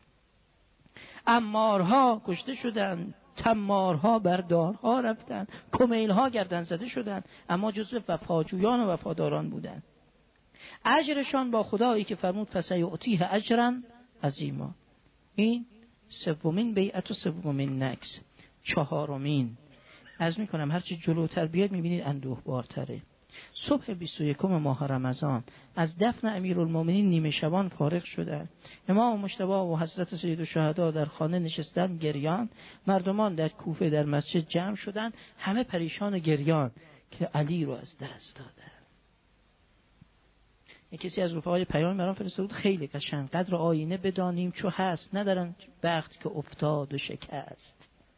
عمارها کشته شدند، تمارها بر دارها رفتند، کمیلها گردن زده شدند، اما جزو وفاجویان و وفاداران بودند. اجرشان با خدایی که فرمود فسیؤتیه اجرا عظیما. این سومین بیعت و سومین نکس. چهارمین عرض میکنم هرچی جلوتر بیاد میبینید اندوه بارتره. صبح بیست و یکم ماه رمضان از دفن امیرالمومنین نیمه شبان فارغ شدند. امام مجتبی و حضرت سیدالشهدا در خانه نشستن گریان. مردمان در کوفه در مسجد جمع شدند، همه پریشان و گریان که علی رو از دست دادن. یک کسی از رفقای پیام برام فرستاد بود خیلی قشنگ، قدر آینه بدانیم چو هست، ندارن بخت که افتاد و شکست.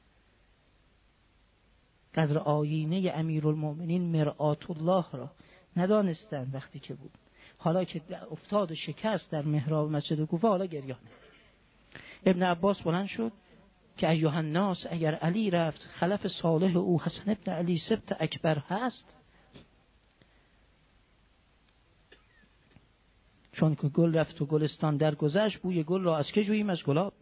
قدر آینه امیرالمومنین مرآت الله را ندانستن وقتی که بود، حالا که افتاد و شکست در محراب مسجد کوفه حالا گریانه. ابن عباس بلند شد که ایها الناس، اگر علی رفت خلف صالح او حسن ابن علی سبت اکبر هست، چون که گل رفت و گلستان در گذشت، بوی گل را از که جوییم؟ از گلاب.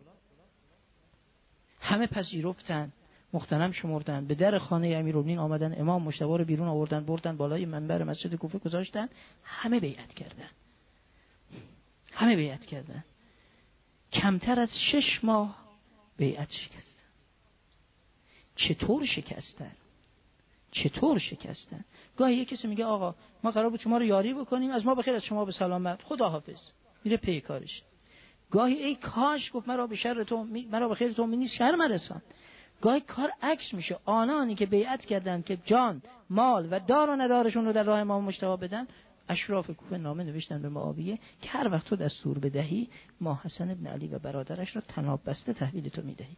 همه پذیرفتند، محترم شمردن، به در خانه امیرالمومنین آمدن، امام مجتبی رو بیرون آوردن، بردن بالای منبر مسجد کوفه گذاشتن، همه بیعت کردن. همه بیعت کردن. کمتر از شش ماه بیعت شکستن. چطور شکستن؟ چطور شکستن؟ گاهی یک کسی میگه آقا ما قرار بود شما رو یاری بکنیم، از ما بخیر از شما به سلامت، خداحافظ، میره پی کارش. گاهی ای کاش گفت مرا به شر تو، مرا به خیر تو می نیست، شر مرسان. گاهی کار عکس میشه. آنانی که بیعت کردند که جان، مال و دار و ندارشون رو در راه امام مجتبی بدن، اشراف کوفه نامه نوشتن به معاویه که هر وقت تو دستور بدهی ما حسن ابن علی و برادرش رو طناب بسته تحویل تو میدهی.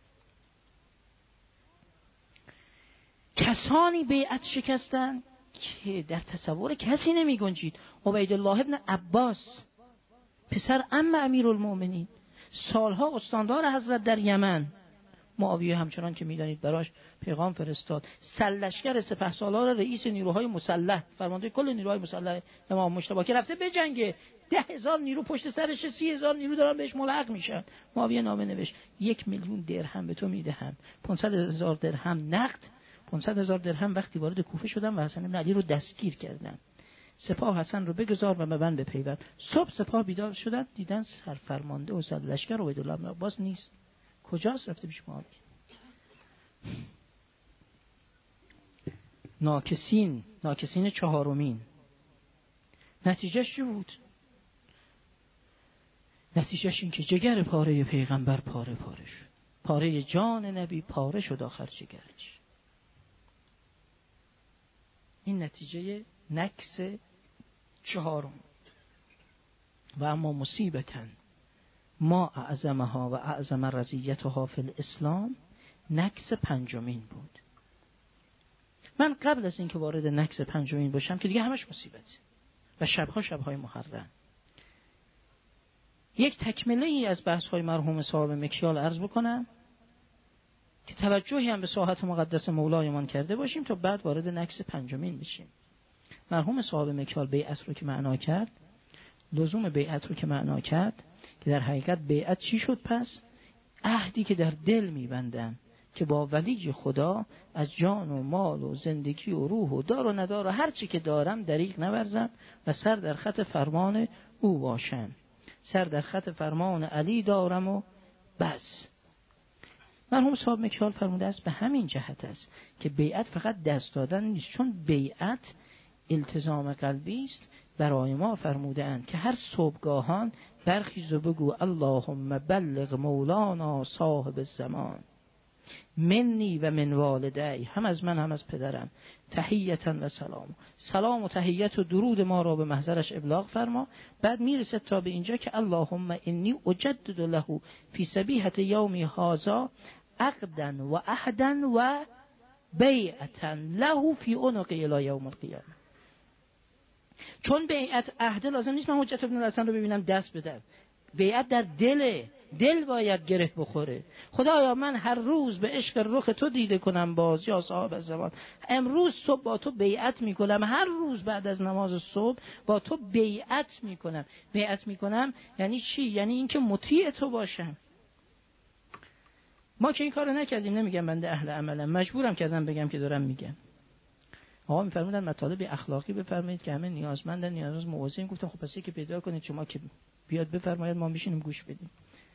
کسانی بیعت شکستن که در تصور کسی نمی گنجید. عبیدالله ابن عباس پسر عم امیرالمومنین، سالها استاندار حضرت در یمن، معاویه همچنان که میدانید براش پیغام فرستاد. سرلشکر سپهسالار رئیس نیروهای مسلح، فرمانده کل نیروهای مسلح امام مجتبی که رفته بجنگه، ده هزار نیرو پشت سرش، سی هزار نیرو دارن بهش ملحق میشن. معاویه نامه نوشت یک میلیون درهم به تو میدهم، پانصد هزار درهم نقد، پانصد هزار درهم وقتی وارد کوفه شدن و حسن بن علی رو دستگیر کردن. سپاه حسن رو بگذار و به من بپیوند. صبح سپاه بیدار شدن دیدن سرفرمانده و سرلشکر عبیدالله بن عباس نیست. کجاست؟ رفته پیش معاویه. ناکسین ناکسین چهارمین نتیجهش چی بود؟ نتیجهش این که جگر پاره پیغمبر پاره پاره شد، پاره جان نبی پاره شد آخر جگرش. این نتیجه نکس چهارم. و اما مصیبتن ما اعظمها و اعظم رضیتها فی الاسلام نکس پنجمین بود. من قبل از اینکه وارد نکس پنجمین باشم که دیگه همش مصیبت و شبها شبهای محرم، یک تکمله ای از بحث های مرحوم صاحب مکیال عرض بکنم که توجهی هم به ساحت مقدس مولایمان کرده باشیم تا بعد وارد نکس پنجمین بشیم. مرحوم صاحب مکیال بیعت رو که معنا کرد، لزوم بیعت رو که معنا کرد که در حقیقت بیعت چی شد؟ پس عهدی که در دل میبندم که با ولی خدا از جان و مال و زندگی و روح و دار و ندار و هر چی که دارم دریغ نورزم و سر در خط فرمان او باشم. سر در خط فرمان علی دارم و بس. مرحوم صاحب مکیال فرموده است به همین جهت است که بیعت فقط دست دادن نیست، چون بیعت التزام قلبی است. برای ما فرموده اند که هر صبحگاهان برخیز و بگو اللهم بلغ مولانا صاحب الزمان منی و من والدی، هم از من هم از پدرم، تحیتا و سلام، سلام و تحیت و درود ما را به محضرش ابلاغ فرما. بعد میرسه تا به اینجا که اللهم انی اجدد له فی صبیحة یومی هذا عقدا و عهدا و بیعتا له فی عنقی الی یوم القیامه. چون بیعت عهد لازم نیست من حجت ابن الحسن رو ببینم دست بدم، بیعت در دله، دل باید گره بخوره. خدایا من هر روز به عشق رخ تو دیده کنم باز یا صاحب الزمان. امروز صبح با تو بیعت میکنم، هر روز بعد از نماز صبح با تو بیعت میکنم. بیعت میکنم یعنی چی؟ یعنی اینکه مطیع تو باشم. ما که این کارو نکردیم، نمیگم بنده اهل عملم، مجبورم کردم بگم که دارم میگم. آقا میفرمودن مطالب اخلاقی بفرمایید که همه نیازمندن، نیاز موازین. گفتم خب پس که پیدا کنید شما که بیاد بفرمایید ما میشینیم گوش بدیم.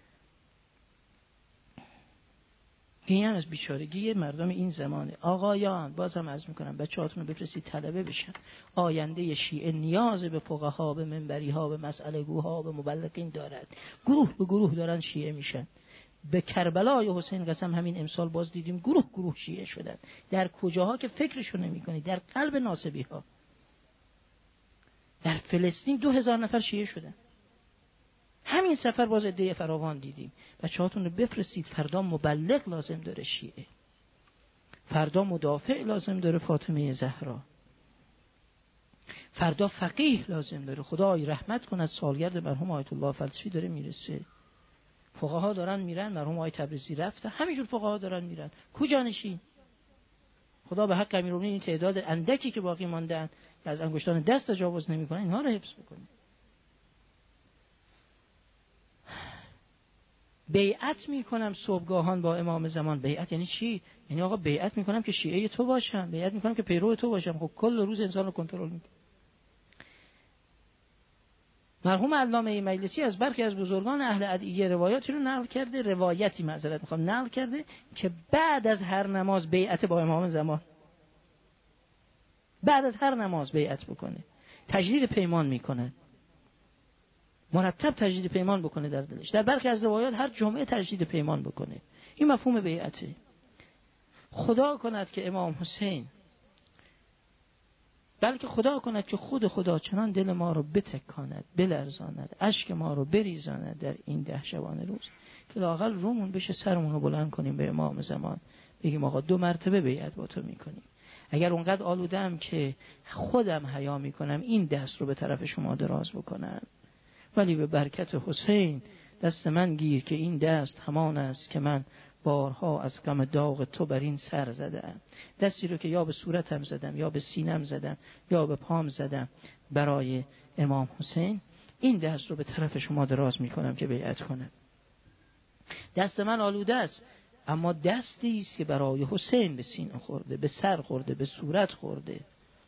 این از بیچارگی مردم این زمانه. آقایان بازم عرض میکنم بچه‌هاتون رو بفرستید طلبه بشن. آینده شیعه نیاز به فقها، به منبری ها، به مسئله گوها، به مبلغین دارد. گروه به گروه دارن شیعه میشن. به کربلای حسین قسم همین امسال باز دیدیم گروه گروه شیعه شدن. در کجاها که فکرشو نمی‌کنی، در قلب ناصبی ها. در فلسطین دو هزار نفر شیعه شدن. همین سفر باز عده فراوان دیدیم. بچه‌هاتون رو بفرستید. فردا مبلغ لازم داره شیعه، فردا مدافع لازم داره فاطمه زهرا، فردا فقیه لازم داره. خدای رحمت کند سالگرد مرحوم آیت الله فلسفی داره میرسه. فقها دارن میرن، مرحوم آقای تبریزی رفته، همینجور فقها دارن میرن. کجا نشین؟ خدا به حق امیرالمومنین این تعداد اندکی که باقی ماندن که از انگشتان دست تجاوز نمیکنن اینها رو حفظ بکنه. بیعت میکنم صبحگاهان با امام زمان. بیعت یعنی چی؟ یعنی آقا بیعت میکنم که شیعه تو باشم، بیعت میکنم که پیرو تو باشم. خب کل روز انسان رو کنترل میکنه. مرحوم علامه مجلسی از برخی از بزرگان اهل ادعیه روایاتی رو نقل کرده، روایتی معذرت میخوام نقل کرده که بعد از هر نماز بیعت با امام زمان، بعد از هر نماز بیعت بکنه، تجدید پیمان میکنه، مرتب تجدید پیمان بکنه در دلش. در برخی از روایات هر جمعه تجدید پیمان بکنه. این مفهوم بیعته. خدا کند که امام حسین، بلکه خدا کند که خود خدا چنان دل ما رو بتکاند، بلرزاند، اشک ما رو بریزاند در این ده شبانه روز که لااقل رومون بشه سرمون رو بلند کنیم به امام زمان، بگیم آقا دو مرتبه بیعت با تو میکنیم. اگر اونقدر آلودم که خودم حیا میکنم این دست رو به طرف شما دراز بکنم، ولی به برکت حسین دست من گیر که این دست همان است که من بارها از غم داغ تو بر این سر زدم. دستی رو که یا به صورتم زدم یا به سینم زدم یا به پام زدم برای امام حسین، این دست رو به طرف شما دراز میکنم که بیعت کنم. دست من آلوده است، اما دستی است که برای حسین به سینه خورده، به سر خورده، به صورت خورده.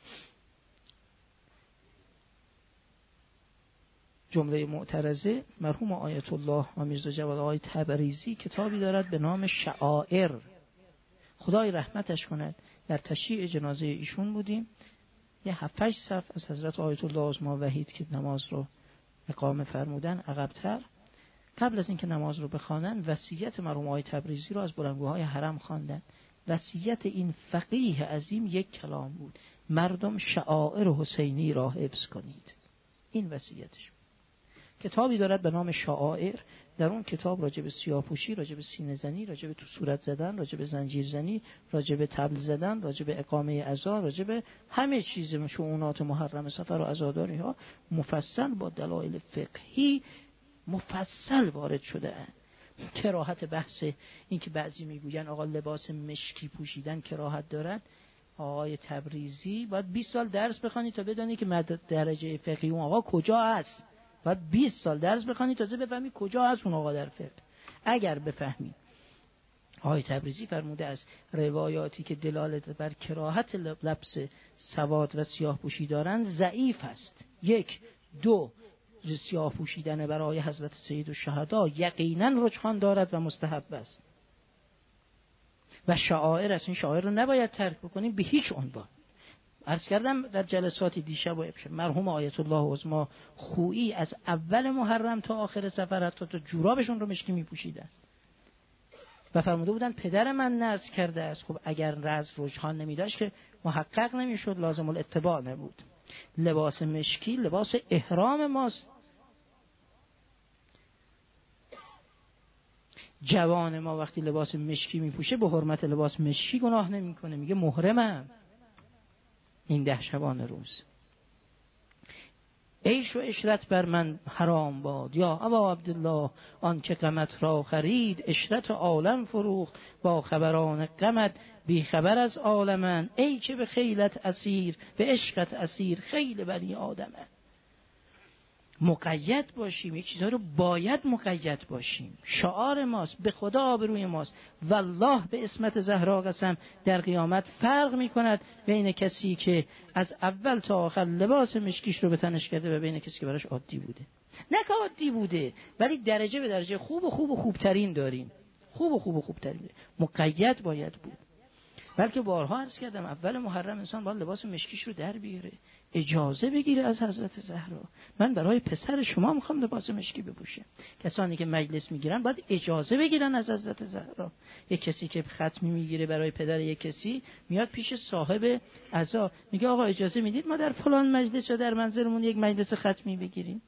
جمله معترضه مرحوم آیت الله و میرزا جواد آقای تبریزی کتابی دارد به نام شعائر، خدای رحمتش کند. در تشییع جنازه ایشون بودیم، یه هفت هشت صفحه از حضرت آیت الله عظما وحید که نماز رو اقامه فرمودن عقب‌تر، قبل از اینکه نماز رو بخوانن وصیت مرحوم آقای تبریزی رو از بلندگوهای حرم خواندن. وصیت این فقیه عظیم یک کلام بود: مردم شعائر حسینی را حفظ کنید. این وصیتش. کتابی دارد به نام شعائر، در اون کتاب راجع به سیاه‌پوشی، راجع به سینه زنی، راجع به تو صورت زدن، راجع به زنجیر زنی، راجع به طبل زدن، راجع به اقامه عزا، راجع به همه چیز شؤونات محرم سفر و عزاداری ها مفصل با دلایل فقهی مفصل وارد شده اند. کراهت بحث این که بعضی میگوین آقا لباس مشکی پوشیدن کراهت دارد، آقای تبریزی باید بیست سال درس بخوانی تا بدانی که مد درجه فقهی اون آقا کجا است. باید بیست سال درس بخوانی تازه بفهمی کجا هست اون آقا در فقه. اگر بفهمی آقای تبریزی فرموده است روایاتی که دلالت بر کراهت لبس سواد و سیاه پوشی دارند ضعیف است. یک. دو، سیاه پوشیدن برای حضرت سید الشهدا یقینا رجحان دارد و مستحب است و شعائر است. این شعائر رو نباید ترک بکنیم به هیچ عنوان. عرض کردم در جلسات دیشب و امشب مرحوم آیت الله عظما خویی از اول محرم تا آخر سفر حتی تا جورابشون رو مشکی میپوشیدن و فرموده بودن پدر من نذر کرده است. خب اگر نذر رجحان نمیداشت که محقق نمیشد، لازم الاتباع نبود. لباس مشکی لباس احرام ماست. جوان ما وقتی لباس مشکی میپوشه به حرمت لباس مشکی گناه نمیکنه، میگه محرمم. این ده شبانه روز عیش و عشرت بر من حرام باد، یا ابا عبدالله آن که غمت را خرید عشرت عالم فروخت، با خبران غمت بی خبر از عالمن، ای که به خیلت اسیر به عشقت اسیر خیل بنی آدمه. مقید باشیم، یک چیزها رو باید مقید باشیم. شعار ماست، به خدا آبروی ماست. والله به اسمت زهرا قسم در قیامت فرق می کند بین کسی که از اول تا آخر لباس مشکیش رو به تنش کرده و بین کسی که براش عادی بوده. نه که عادی بوده ولی درجه به درجه خوب و خوب و خوبترین داریم. خوب و خوب و خوبترین داریم. مقید باید بود. بلکه بارها عرض کردم اول محرم انسان باید لباس مشکیش رو در بیاره، اجازه بگیره از حضرت زهرا. من برای پسر شما میخوام لباس مشکی بپوشم. کسانی که مجلس میگیرن باید اجازه بگیرن از حضرت زهرا. یک کسی که ختمی میگیره برای پدر یک کسی میاد پیش صاحب عزا میگه آقا اجازه میدید ما در فلان مجلس یا در منزلمون یک مجلس ختمی بگیریم؟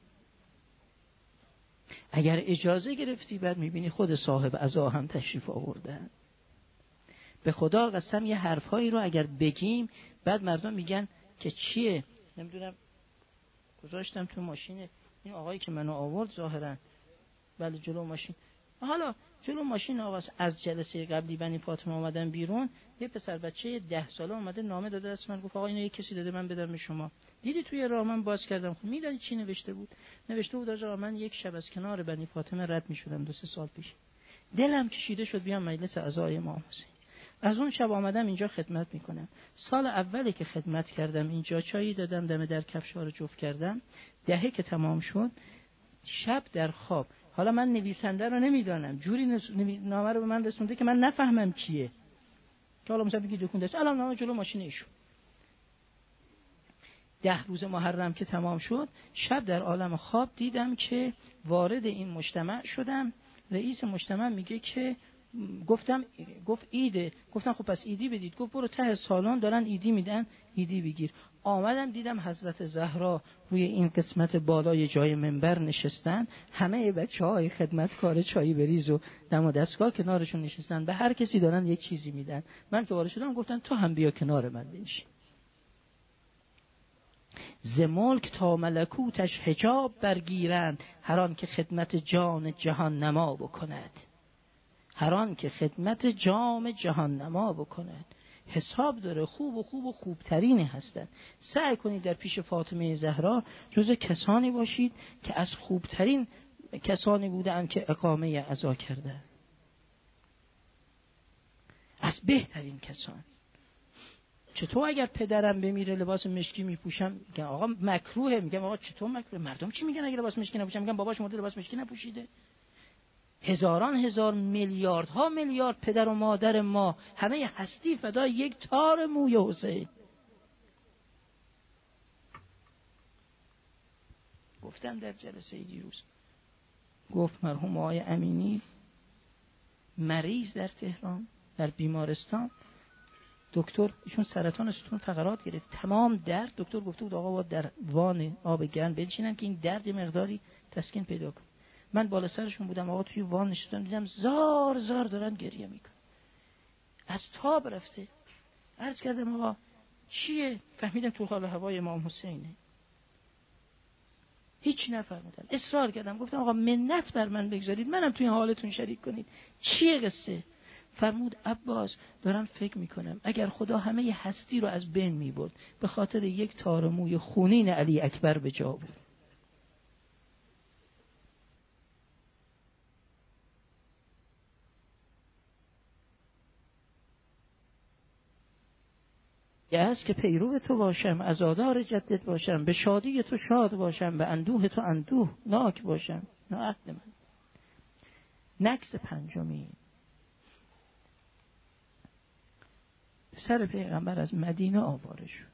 اگر اجازه گرفتی بعد میبینی خود صاحب عزا هم تشریف آوردن. به خدا قسم یه حرفایی رو اگر بگیم بعد مردم میگن که چیه، نمیدونم گذاشتم تو ماشین این آقایی که منو آورد ظاهرا بله جلو ماشین، حالا جلو ماشین آقا از جلسه قبلی بنی فاطمه اومدن بیرون، یه پسر بچه ده ساله اومده نامه داده است من، گفت آقا اینو یه کسی داده من بدم به شما. دیدی توی راه من باز کردم، خب میدونی چی نوشته بود؟ نوشته بود آقا من یک شب از کنار بنی فاطمه رد میشدم دو سه سال پیش، دلم کشیده شد بیام مجلس عزای امام حسین. از اون شب آمدم اینجا خدمت میکنم. سال اولی که خدمت کردم اینجا چایی دادم دم در کفش‌ها رو جفت کردم. دهه که تمام شد شب در خواب، حالا من نویسنده رو نمیدانم، جوری نامه رو به من رسونده که من نفهمم کیه، که حالا مثلا بگی دکونده است، الان نامه جلو ماشین ایشون. ده روز محرم که تمام شد شب در عالم خواب دیدم که وارد این مجتمع شدم. رئیس مجتمع میگه که گفتم گفت ایده، گفتم خب پس ایدی بدید، گفت برو ته سالن دارن ایدی میدن ایدی بگیر. آمدم دیدم حضرت زهرا روی این قسمت بالای جای منبر نشستن، همه بچه‌های خدمتکار چای بریز و دم و دستگاه کنارشون نشستن، به هر کسی دارن یک چیزی میدن. من که وارد شدم گفتن تو هم بیا کنار من بنشین. ز ملک تا ملکوتش حجاب برگیرند، هر آن که خدمت جان جهان نما بکند. هر آن که خدمت جام جهان نما بکند. حساب داره، خوب و خوب و خوبترینی هستند. سعی کنید در پیش فاطمه زهرا جز کسانی باشید که از خوبترین کسانی بودند که اقامه عزا کرده، از بهترین کسان. چطور اگر پدرم بمیره لباس مشکی میپوشم؟ میگن آقا مکروهه. میگم آقا چطور مکروه؟ مردم چی میگن اگه لباس مشکی نپوشم؟ میگم باباش مرده لباس مشکی نپوشیده. هزاران هزار میلیاردها میلیارد پدر و مادر ما همه هستی فدای یک تار موی حسین. گفتم در جلسه دیروز، گفت مرحوم آقای امینی مریض در تهران در بیمارستان، دکتر ایشون سرطان ستون فقرات گرفت، تمام درد دکتر گفته بود آقا با در وان آب گرم بنشینن که این درد مقداری تسکین پیدا کنه. من بالا سرشون بودم، آقا توی وان نشستم، دیدم زار زار دارن گریه میکن، از تاب رفته. عرض کردم آقا چیه؟ فهمیدم تو حال هوای امام حسینه. هیچ نفهمیدم، اصرار کردم، گفتم آقا منت بر من بگذارید، منم توی حالتون شریک کنید. چیه قصه؟ فرمود عباس دارم فکر میکنم اگر خدا همه هستی رو از بین میبرد به خاطر یک تار موی خونین علی اکبر به جا بود. یه هست که پیرو تو باشم، عزادار جدت باشم، به شادی تو شاد باشم، به اندوه تو اندوه ناک باشم. نه عهد من. نکس پنجمی، پسر پیغمبر از مدینه آواره شد.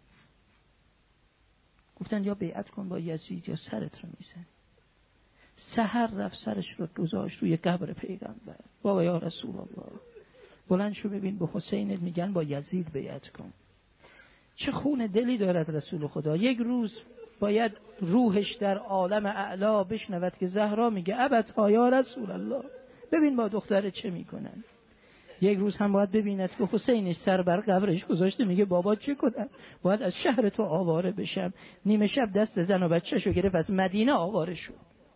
گفتن یا بیعت کن با یزید یا سرت رو میزن. سحر رفت سرش رو گذاشت روی قبر پیغمبر. بابا یا رسول الله بلند شو ببین به حسینت میگن با یزید بیعت کن. چه خون دلی دارد رسول خدا. یک روز باید روحش در عالم اعلا بشنود که زهرا میگه ابدا یا رسول الله ببین با دختر چه میکنن. یک روز هم باید ببیند که حسینش سر بر قبرش گذاشته میگه بابا چه کنم؟ باید از شهر تو آواره بشم. نیمه شب دست زن و بچه‌شو گرفت از مدینه آواره شد.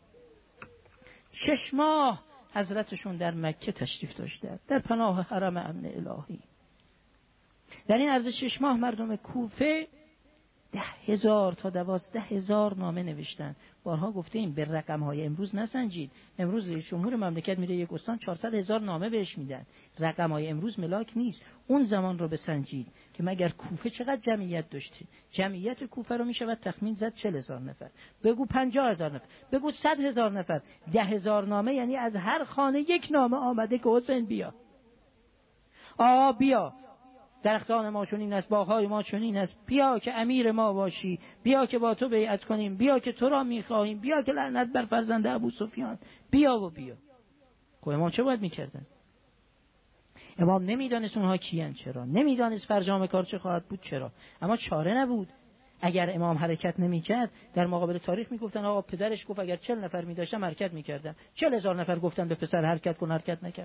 شش ماه حضرتشون در مکه تشریف داشته، در پناه حرم امن الهی. در این عرض شش ماه مردم کوفه ده هزار تا دوازده هزار نامه نوشتن. بارها گفته ایم به رقم های امروز نسنجید. امروز رئیس جمهور مملکت میره یک استان چهارصد هزار نامه بهش میدن. رقم های امروز ملاک نیست. اون زمان رو بسنجید که مگر کوفه چقدر جمعیت داشته. جمعیت کوفه رو میشود تخمین زد چهل هزار نفر، بگو پنجاه هزار نفر، بگو صد هزار نفر. ده هزار نامه یعنی از هر خانه یک نامه آمده که حسین بیا، آ بیا، درختان ما چنین است، باغ‌های ما چنین است، بیا که امیر ما باشی، بیا که با تو بیعت کنیم، بیا که تو را می‌خواهیم، بیا که لعنت بر فرزند ابو سفیان، بیا و بیا. خب امام چه باید می‌کردن؟ امام نمی‌دانست اونها کیان، چرا؟ نمی‌دانست فرجام کار چه خواهد بود، چرا؟ اما چاره نبود. اگر امام حرکت نمی‌کرد در مقابل تاریخ میگفتن آقا پدرش گفت اگر چهل نفر می‌داشتم حرکت می‌کردم. چهل هزار نفر گفتن به پسر حرکت کن، حرکت نکرد.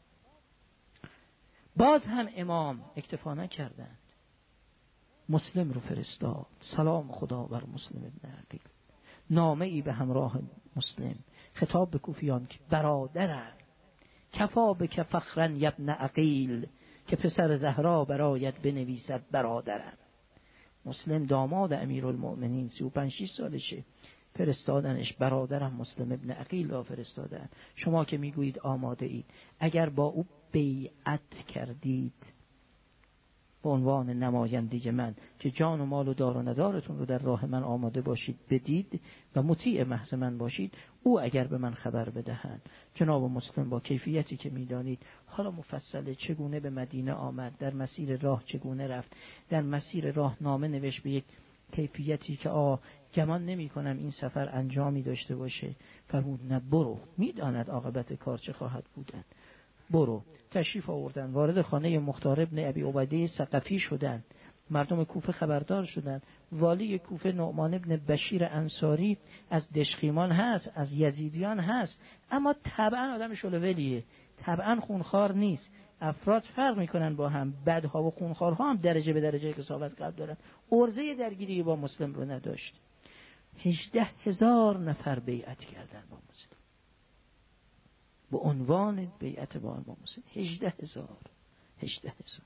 باز هم امام اکتفا نکردند. مسلم رو فرستاد، سلام خدا بر مسلم ابن عقیل، نامه ای به همراه مسلم، خطاب به کوفیان که برادرم کفا بک فخرا یبن عقیل، که پسر زهرا برایت بنویسد برادرم. مسلم داماد امیرالمؤمنین سی و پنج شش سالشه، فرستادنش برادرم مسلم ابن عقیل را فرستادن. شما که میگویید آماده اید، اگر با او بیعت کردید به عنوان نمایندگی من که جان و مال و دار و ندارتون رو در راه من آماده باشید بدید و مطیع محض من باشید، او اگر به من خبر بدهند. جناب مسلم با کیفیتی که میدانید حالا مفصله چگونه به مدینه آمد، در مسیر راه چگونه رفت، در مسیر راه نامه نوشت به یک کیفیتی که آ گمان نمی کنم این سفر انجامی داشته باشه. فرمود نه برو، میداند عاقبت کار چه خواهد بودن، برو. تشریف آوردن، وارد خانه مختار ابن ابی عبیده ثقفی شدند. مردم کوفه خبردار شدند. والی کوفه نعمان ابن بشیر انصاری از دشخیمان هست، از یزیدیان هست، اما طبعا آدم شلوولیه، طبعا خونخوار نیست. افراد فرق میکنن با هم، بدها و خونخوارها هم درجه به درجه کثافت قلب دارن. عرضه درگیری با مسلم رو نداشت. هجده هزار نفر بیعت کردن با مسلم. به عنوان بیعت با امام حسین. هجده هزار هجده هزار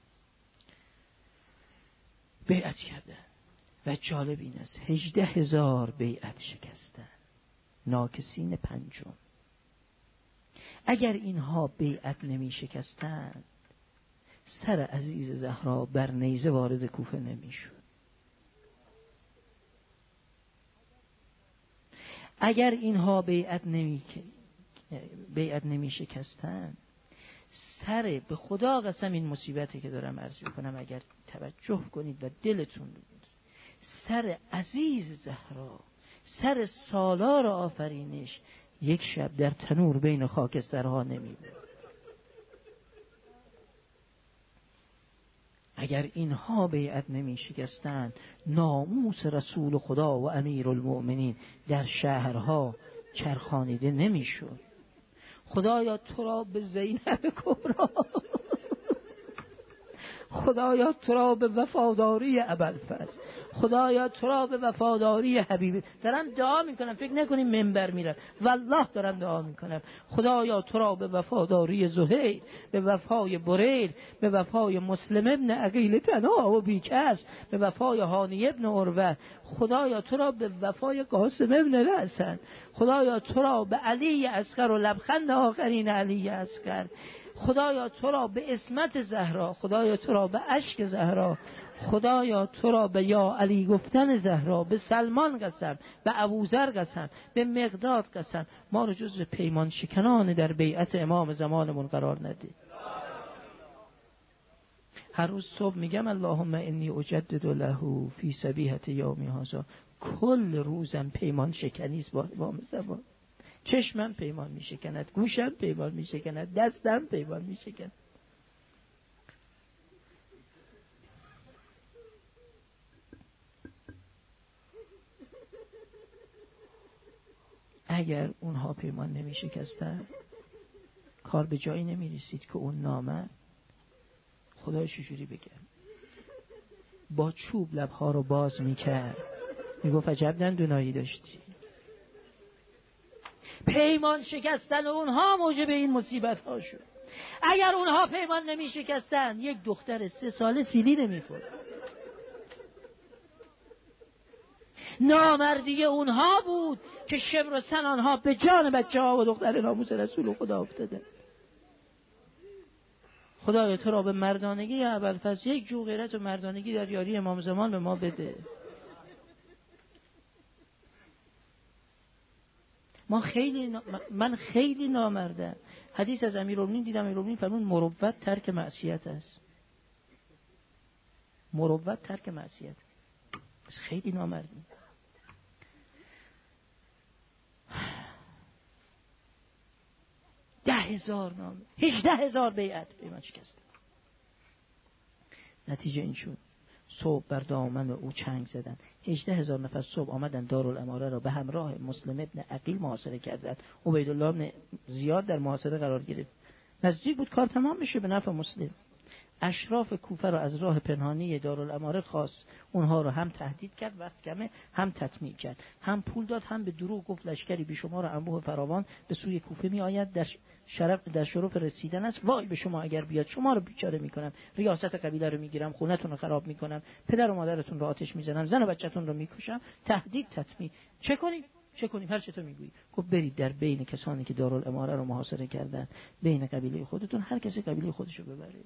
بیعت کردن و جالب این است هجده هزار بیعت شکستن، ناکسین پنجم. اگر اینها بیعت نمی شکستند سر عزیز زهرا بر نیزه وارد کوفه نمی شد. اگر اینها بیعت نمی بیعت نمی شکستند سر، به خدا قسم این مصیبتی که دارم عرض کنم اگر توجه کنید و دلتون بود، سر عزیز زهرا، سر سالار آفرینش یک شب در تنور بین خاکسترها نمی بود. اگر اینها بیعت نمی شکستند ناموس رسول خدا و امیر المؤمنین در شهرها چرخانیده نمی شد. خدایا تو را به زینب کبرا، خدایا تو را به وفاداری ابوالفضل، خدایا تو را به وفاداری حبیب. دارم دعا میکنم، فکر نکنیم منبر میرم، والله دارم دعا میکنم. خدایا تو را به وفاداری زهیر، به وفای بریل، به وفای مسلم ابن عقیل تنها و بیکس، به وفای هانی ابن عروه، خدایا تو را به وفای قاسم ابن الحسن، خدایا تو را به علی اصغر و لبخند آخرین علی اصغر، خدایا تو را به عصمت زهرا، خدایا تو را به اشک زهرا، خدایا تو را به یا علی گفتن زهرا، به سلمان قسم، به ابوذر قسم، به مقداد قسم، ما رو جزو پیمان شکنان در بیعت امام زمانمون قرار نده. هر روز صبح میگم اللهم انی اجدد له فی صبیحة یومی هذا. کل روزم پیمان شکنی است با امام زمان. چشمم پیمان میشکند، گوشم پیمان میشکند، دستم پیمان میشکند. اگر اونها پیمان نمی شکستن کار به جایی نمی رسید که اون نامه خدای چجوری بگم با چوب لبها رو باز می کرد، می گفت عجب دندونایی داشتی. پیمان شکستن اونها موجب این مصیبت ها شد. اگر اونها پیمان نمی شکستن یک دختر سه ساله سیلی نمی خورد. نامردی اونها بود که شمر و سنانها به جان بچه ها و دختر ناموس رسول خدا افتاده. خدایا تو را به مردانگی ابوالفضل یک جو غیرت و مردانگی در یاری امام زمان به ما بده. ما خیلی نا... من خیلی نامردم. حدیث از امیرالمومنین دیدم، امیرالمومنین فرمود مروت ترک معصیت است. مروت ترک معصیت است. خیلی نامردم. ده هزار نام، هجده هزار بیعت پیمان شکست. نتیجه این شد صبح بر دامن او چنگ زدن. هجده هزار نفر صبح آمدن دارالاماره را به همراه مسلم ابن عقیل محاصره کردند. عبیدالله ابن زیاد در محاصره قرار گرفت. نزدیک بود کار تمام بشه به نفع مسلم. اشراف کوفه را از راه پنهانی دارالاماره خواست، اونها را هم تهدید کرد وقت کمه، هم تطمیع کرد، هم پول داد، هم به دروغ گفت لشکری بیشمار انبوه فراوان به سوی کوفه می آید، در شرف در شرف رسیدن است. وای به شما اگر بیاد شما رو بیچاره میکنم، ریاست قبیله رو میگیرم، خونتون رو خراب میکنم، پدر و مادرتون رو آتش میزنم، زن و بچه‌تون رو میکشم. تهدید تطمیع. چه کنیم؟ چه کنیم؟ هر چه تو میگویی. گفت برید در بین کسانی که دارالاماره رو محاصره کردن، بین قبیله خودتون هر کسی قبیله خودش رو ببره.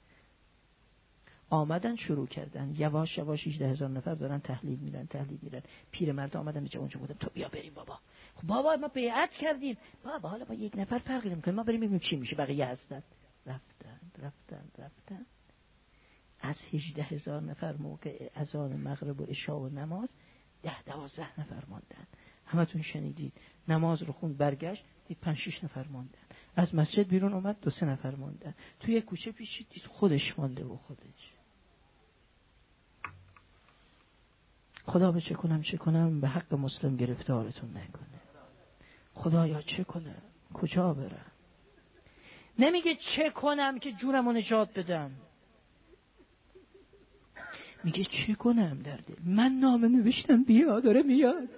آمدن شروع کردن یواش یواش هجده هزار نفر دارن تحلیل میرن تحلیل میرن. پیرمرد آمدن به اونجا بودم تو بیا بریم بابا. خب بابا ما بیعت کردیم بابا، حالا با یک نفر فرقی نمیکنه، ما بریم ببینیم چی میشه، بقیه هستن. رفتن رفتن رفتن از هجده هزار نفر موقع اذان مغرب و عشاء و نماز ده دوازده نفر ماندن. همتون شنیدید نماز رو خوند برگشت دید پنج شش نفر ماندن. از مسجد بیرون اومد دو سه نفر ماندن. توی کوچه پیچید دید خودش مانده و خودش. خدا به چه کنم چه کنم به حق مسلم گرفتارتون نکنه. خدایا چه کنم کجا برم؟ نمیگه چه کنم که جونمو نجات بدم، میگه چه کنم در دل من نامه نوشتم بیا داره میاد.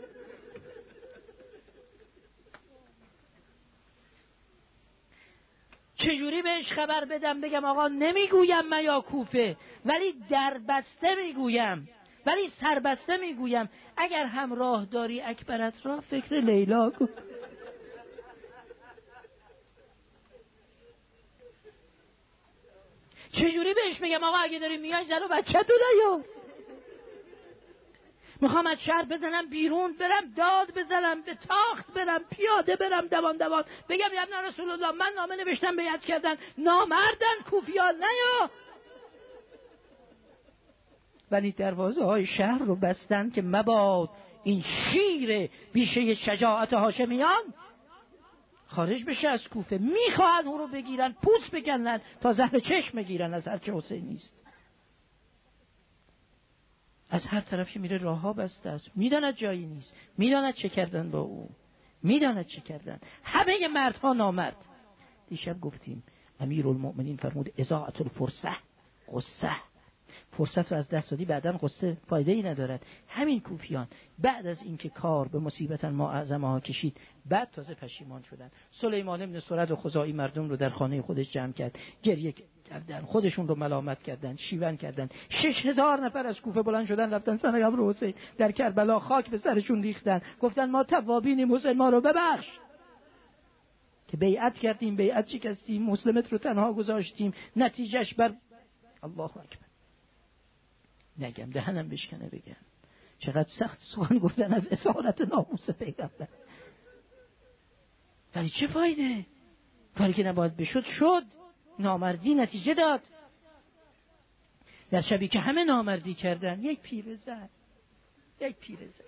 چجوری بهش خبر بدم بگم آقا نمیگویم من یا کوفه، ولی در بسته میگویم، ولی سربسته میگویم اگر همراه داری اکبرت را فکر لیلا کن. چجوری بهش میگم آقا اگه داری میای زن و بچه تو نیار، میخوام از شهر بزنم بیرون، برم داد بزنم، به تاخت برم، پیاده برم دوان دوان بگم یا ابن رسول الله من نامه نوشتم بیعت کردن، نامردن کوفیان نیا. ولی دروازه های شهر رو بستن که مباد این شیر بیشه شجاعت هاشمیان خارج بشه از کوفه. میخواهن اون رو بگیرن، پوست بکنن تا زهر چشم بگیرن از هرچه حسین نیست. از هر طرف که میره راه ها بسته است، میداند جایی نیست، میداند چه کردن با او، میداند چه کردن. همه مردها نامرد. دیشب گفتیم امیرالمؤمنین فرمود اضاعت الفرصه، قصه فرصت رو از دست دادی بعداً قصه فایده ای ندارد. همین کوفیان بعد از اینکه کار به مصیبت ما اعظم ها کشید بعد تازه پشیمان شدن. سلیمان ابن سرد و خزاعی مردم رو در خانه خودش جمع کرد، گریه کردن، خودشون رو ملامت کردن، شیون کردن. شش هزار نفر از کوفه بلند شدن رفتن سر قبر حسین در کربلا، خاک به سرشون ریختن، گفتن ما توابینیم حسین ما رو ببخش که بیعت کردیم، بیعت شکستیم، مسلمت رو تنها گذاشتیم، نتیجهش بر الله اکبر. نگم دهنم بشکنه بگم چقدر سخت سخن گفتن از اصالت ناموس پیغمبر، ولی چه فایده؟ کاری که نباید بشد شد، نامردی نتیجه داد. در شبی که همه نامردی کردن یک پیرزن یک پیرزن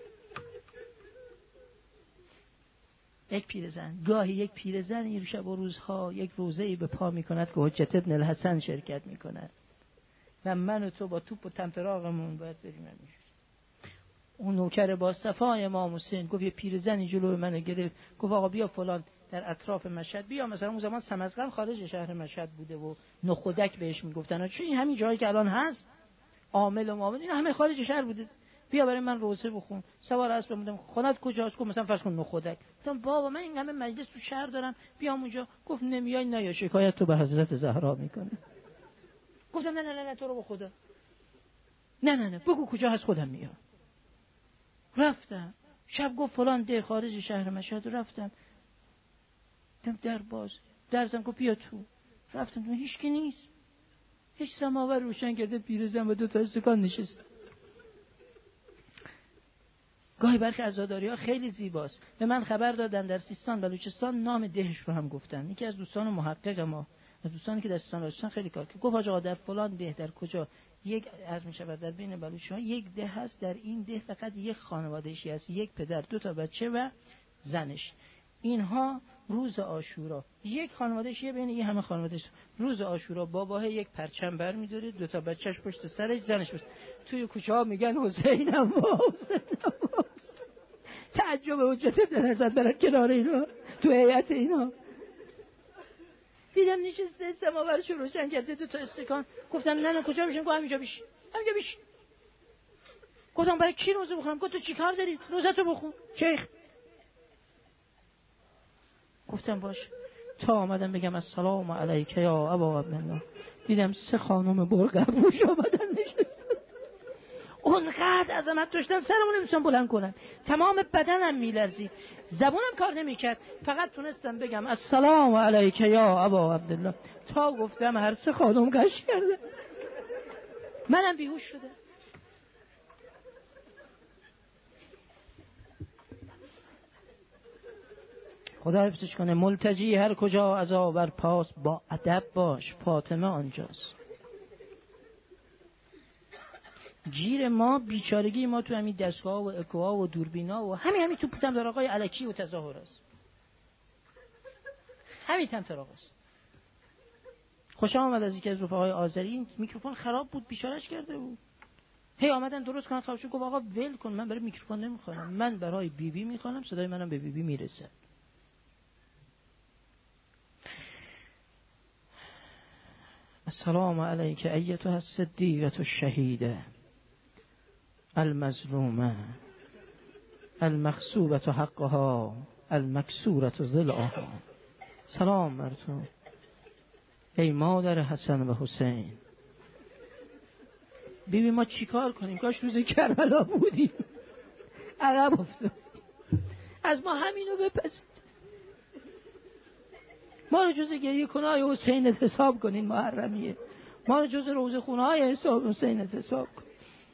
یک پیرزن گاهی یک پیرزن این شب و روزها یک روزه‌ای به پا می‌کند که حجت ابن الحسن شرکت می‌کند و من و تو با توپ و تمپراغمون باید بریم. همیشه اون نوکر با صفای امام حسین گفت یه پیرزنی جلوی منو گرفت، گفت آقا بیا فلان در اطراف مشهد بیا. مثلا اون زمان سمسقند خارج شهر مشهد بوده و نخودک بهش میگفتن، چون این همین جایی که الان هست عامل و معامل این همه خارج شهر بوده. بیا برای من روزه بخون. سوار اسب بودم، خونت کجاست؟ گفت مثلا فرض کن نخودک. گفتم بابا من این همه مجلس تو شهر دارم بیام اونجا. گفت نمیای نیا شکایت تو به حضرت زهرا میکنه. گفتم نه نه نه تو رو به خدا نه نه نه بگو کجا هست خودم میام. رفتم شب گفت فلان ده خارج شهر مشهد. رفتم دم در باز درزم گفت بیا تو. رفتم تو هیچ کی نیست، هیچ سماور روشن کرده، پیرزن و دو تا استکان نشست. گاهی برخی عزاداری ها خیلی زیباست. به من خبر دادن در سیستان بلوچستان نام دهش رو هم گفتن. یکی از دوستان محقق ما از دوستانی که در سیستان بلوچستان خیلی کار کرد گفت آقا در فلان ده در کجا یک عرض می شود در بین بلوچ‌ها یک ده هست، در این ده فقط یک خانواده‌ای هست، یک پدر دو تا بچه و زنش. اینها روز عاشورا یک خانواده‌ای بین این همه خانواده‌اش روز عاشورا باباه یک پرچم برمی‌داره، دو تا بچه‌ش پشت سرش، زنش پشت. توی کوچه‌ها میگن حسینم و حسینم. تعجب حجت در حضرت برن کنار اینا تو هیئت اینا. دیدم نشسته سماورش روشن کرده دو تا استکان. گفتم نه نه کجا میشیم؟ گفت همینجا بیش همینجا بیش. گفتم برای کی روزه بخونم؟ گفت تو چی کار داری؟ روزتو بخون شیخ. گفتم باش. تا آمدم بگم السلام علیک یا ابا عبدالله دیدم سه خانم برق ابروش آمدن نشستن. اونقدر عظمت داشتم سرمون نمیتونم بلند کنم، تمام بدنم میلرزید، زبونم کار نمیکرد، فقط تونستم بگم السلام علیک یا ابا عبدالله. تا گفتم هر سه خانم گشت کرده، منم بیهوش شده. خدا حفظش کنه. ملتجی هر کجا عزا بر پاس، با ادب باش، فاطمه آنجاست. گیر ما بیچارگی ما تو همین دستگاه و اکوها و دوربینا و همین همین تو تمطراقای الکی و تظاهر است. همین تمطراق است. خوشم آمد از یکی از رفقای آذری میکروفون خراب بود بیچارهش کرده بود. هی آمدن درست کنن خواهش گفت آقا ول کن من برای میکروفون نمیخوام، من برای بی بی میخوام، صدای منم به بی بی میرسه. السلام علیک ایتها الصدیقة الشهیده المظلومه المغصوبة حقها المکسورة ضلعها. سلام بر تو ای مادر حسن و حسین. ببین ما چیکار کنیم؟ کاش روز کربلا بودیم، عقب افتاد. از ما همینو بپذید، ما رو جز گریه کنای حسین حساب کنین محرمیه، ما رو جز روزه خونهای حساب حسین حساب کن.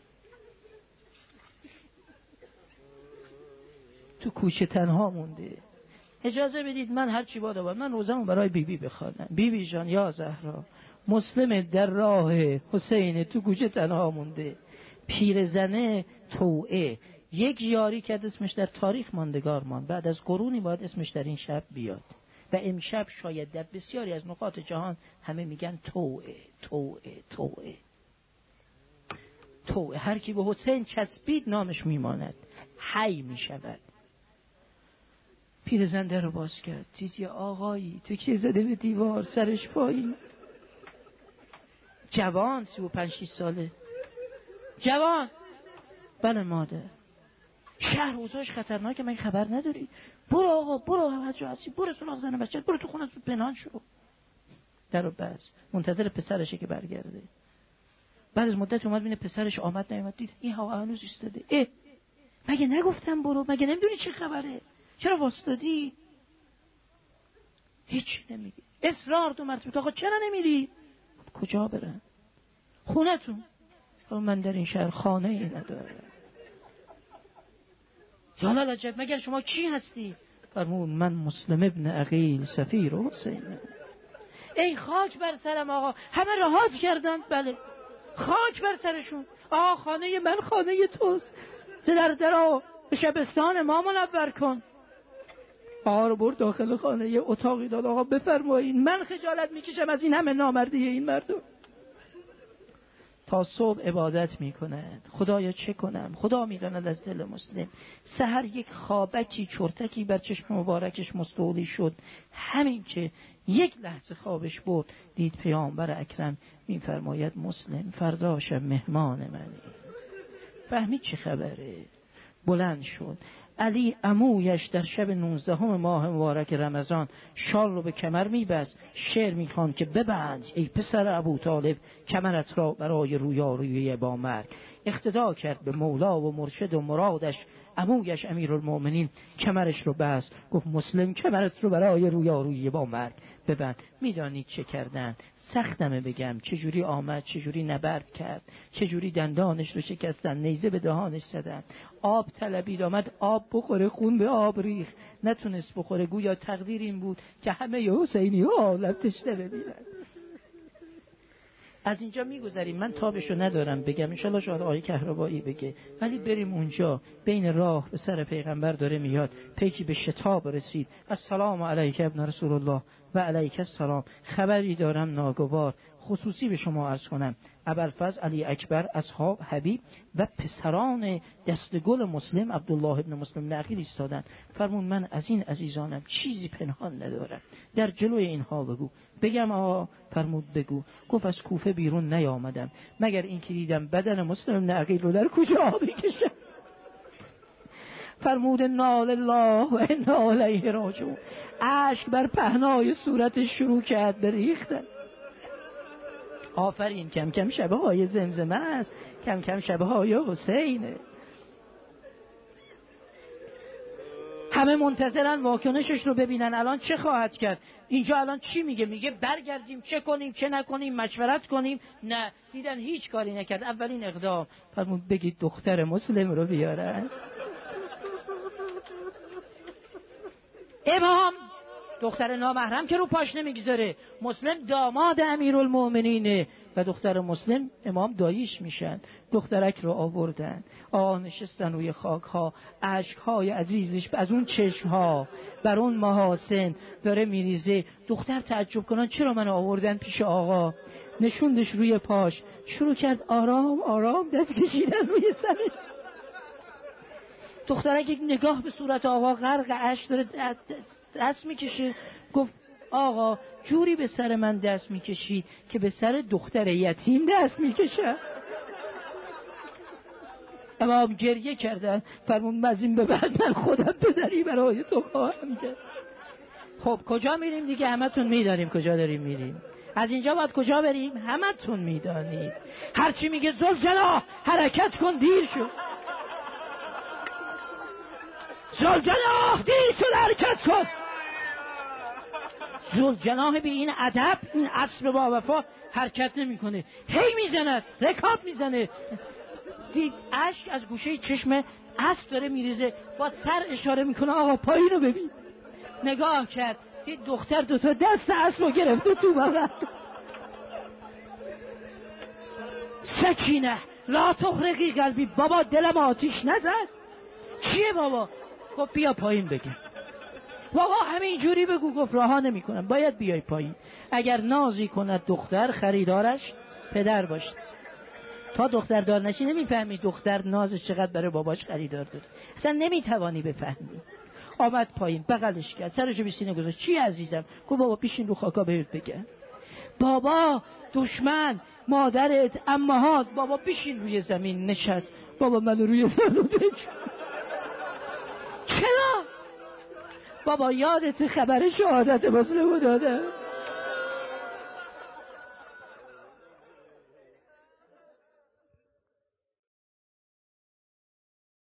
تو کوچه تنها مونده. اجازه بدید من هر چی بادا من روزمو برای بیبی بی بخوانم. بیبی بی جان یا زهرا، مسلم در راه حسین تو کوچه تنها مونده، پیرزنه توعه یک یاری کرد اسمش در تاریخ ماندگار ماند، بعد از قرونی باید اسمش در این شب بیاد و امشب شاید در بسیاری از نقاط جهان همه میگن توعه توعه توعه توعه. هر کی به حسین چسبید نامش میماند، حی میشود. پیرزن در رو باز کرد، دید یه آقایی تو که زده به دیوار، سرش پایین، جوان، سی و پنج شیش ساله، جوان. بله مادر. شهر اوضاعش خطرناکه، من خبر نداری؟ برو آقا، برو هر جا هستی، برو سراغ زن بچه، برو تو خونه تو پنهان شو. در رو بس منتظر پسرشه که برگرده. بعد از مدت اومد ببینه پسرش آمد نیامد، دید این هوا هنوز ایستاده. اه مگه نگفتم برو؟ مگه نمیدونی چه خبره؟ چرا واسطادی؟ هیچ نمیگه. اصرار دو مرتبه، آقا چرا نمیری؟ کجا برن؟ خونتون. من در این شهر خانه ای ندارم. جانا لجب، مگر شما کی هستی؟ فرمون من مسلم ابن عقیل سفیر حسین. ای خاک بر سرم آقا، همه رهات کردن. بله خاک بر سرشون. آقا خانه من خانه توست، در درا به شبستان ما منور کن. آقا رو برد داخل خانه، یه اتاقی داد. آقا بفرمایین، من خجالت میکشم از این همه نامردی این مردم. تا صبح عبادت میکنند. خدایا چه کنم؟ خدا میداند از دل مسلم. سحر یک خوابکی چرتکی بر چشم مبارکش مستولی شد. همین که یک لحظه خوابش برد، دید پیامبر اکرم میفرماید مسلم فرداشم مهمان منی. فهمید چه خبره؟ بلند شد. علی عمویش در شب نوزدهم ماه مبارک رمضان شال رو به کمر میبست، شعر میخواند که ببند ای پسر ابو طالب کمرت را برای رویارویی با مرگ. اقتدا کرد به مولا و مرشد و مرادش. عمویش امیرالمومنین کمرش رو بست، گفت مسلم کمرت رو برای رویارویی با مرگ ببند. میدانید چه کردن؟ سختمه بگم چجوری آمد، چجوری نبرد کرد، چجوری دندانش رو شکستن، نیزه به دهانش زدن. آب طلبید، آمد آب بخوره، خون به آب ریخت، نتونست بخوره. گویا تقدیر این بود که همه حسینی ها عالم تشنه بمیرن. از اینجا میگذریم، من تابشو ندارم بگم، انشالله شاید آقای کهربایی بگه، ولی بریم اونجا. بین راه به سر پیغمبر داره میاد، پیکی به شتاب رسید. السلام علیک ابن رسول الله و علیک السلام. خبری دارم ناگوار، خصوصی به شما عرض کنم. ابوالفضل علی اکبر اصحاب حبیب و پسران دستگل مسلم عبدالله ابن مسلم نقیل ایستادن. فرمون من از این عزیزانم چیزی پنهان ندارم، در جلوی اینها بگو. بگم آقا؟ فرمود بگو. گفت از کوفه بیرون نیامدم مگر این که دیدم بدن مسلم نقیل رو در کوچه آبی کشم. فرمود انا لله و انا الیه راجعون. اشک بر پهنای صورتش شروع کرد بریختن. آفرین، کم کم شبه های زمزمه است، کم کم شبه های حسینه. همه منتظرن واکنشش رو ببینن الان چه خواهد کرد. اینجا الان چی میگه؟ میگه برگردیم چه کنیم چه نکنیم، مشورت کنیم؟ نه، دیدن هیچ کاری نکرد. اولین اقدام فرمود بگید دختر مسلم رو بیارن. امام دختر نامحرم که رو پاش نمیگذاره، مسلم داماد امیرالمومنینه و دختر مسلم امام داییش میشن. دخترک رو آوردن، آه نشستن روی خاک ها، عشق های عزیزش از اون چشم ها بر اون محاسن داره میریزه. دختر تعجب کنن چرا من آوردن پیش آقا؟ نشوندش روی پاش، شروع کرد آرام آرام دست کشیدن روی سرش. دخترک یک نگاه به صورت آقا غرق اشک داره دست میکشه. گفت آقا جوری به سر من دست میکشید که به سر دختر یتیم دست میکشه. امام گریه کردن. فرمون از این به بعد من خودم پدری برای تو خواهم کرد. خب کجا میریم دیگه؟ همتون میدانیم کجا داریم میریم. از اینجا باید کجا بریم؟ همتون میدانید. هرچی میگه زلجناح حرکت کن دیر شد، زلجناح دیر شد حرکت کن. زلجناح بی این ادب، این اسب با وفا حرکت نمیکنه، هی میزند، رکاب میزنه. دید اشک از گوشه چشم اسب داره میریزه، با سر اشاره میکنه آقا پایین رو ببین. نگاه کرد دید دختر دوتا دست اسب رو گرفته تو بغل. سکینه لا تخرقی قلبی، بابا دلم آتیش نزد. چیه بابا؟ گفت بیا پایین بگم. بابا همین جوری بگو. گفت رها نمی کنم، باید بیای پایین. اگر نازی کند دختر خریدارش پدر باشه. تا دختر دار نشی نمیفهمی دختر نازش چقدر برای باباش خریدار داره، اصلا نمیتوانی بفهمی. آمد پایین، بغلش کرد، سرشو به سینه گذاشت. چی عزیزم؟ گفت بابا پیشین رو خاکا بهت بگم. بابا دشمن، مادرت، امهات، بابا بشین روی زمین. نشست. بابا منو روی زمین بچ. چرا؟ بابا یادت خبر شهادت مسلمو دادم.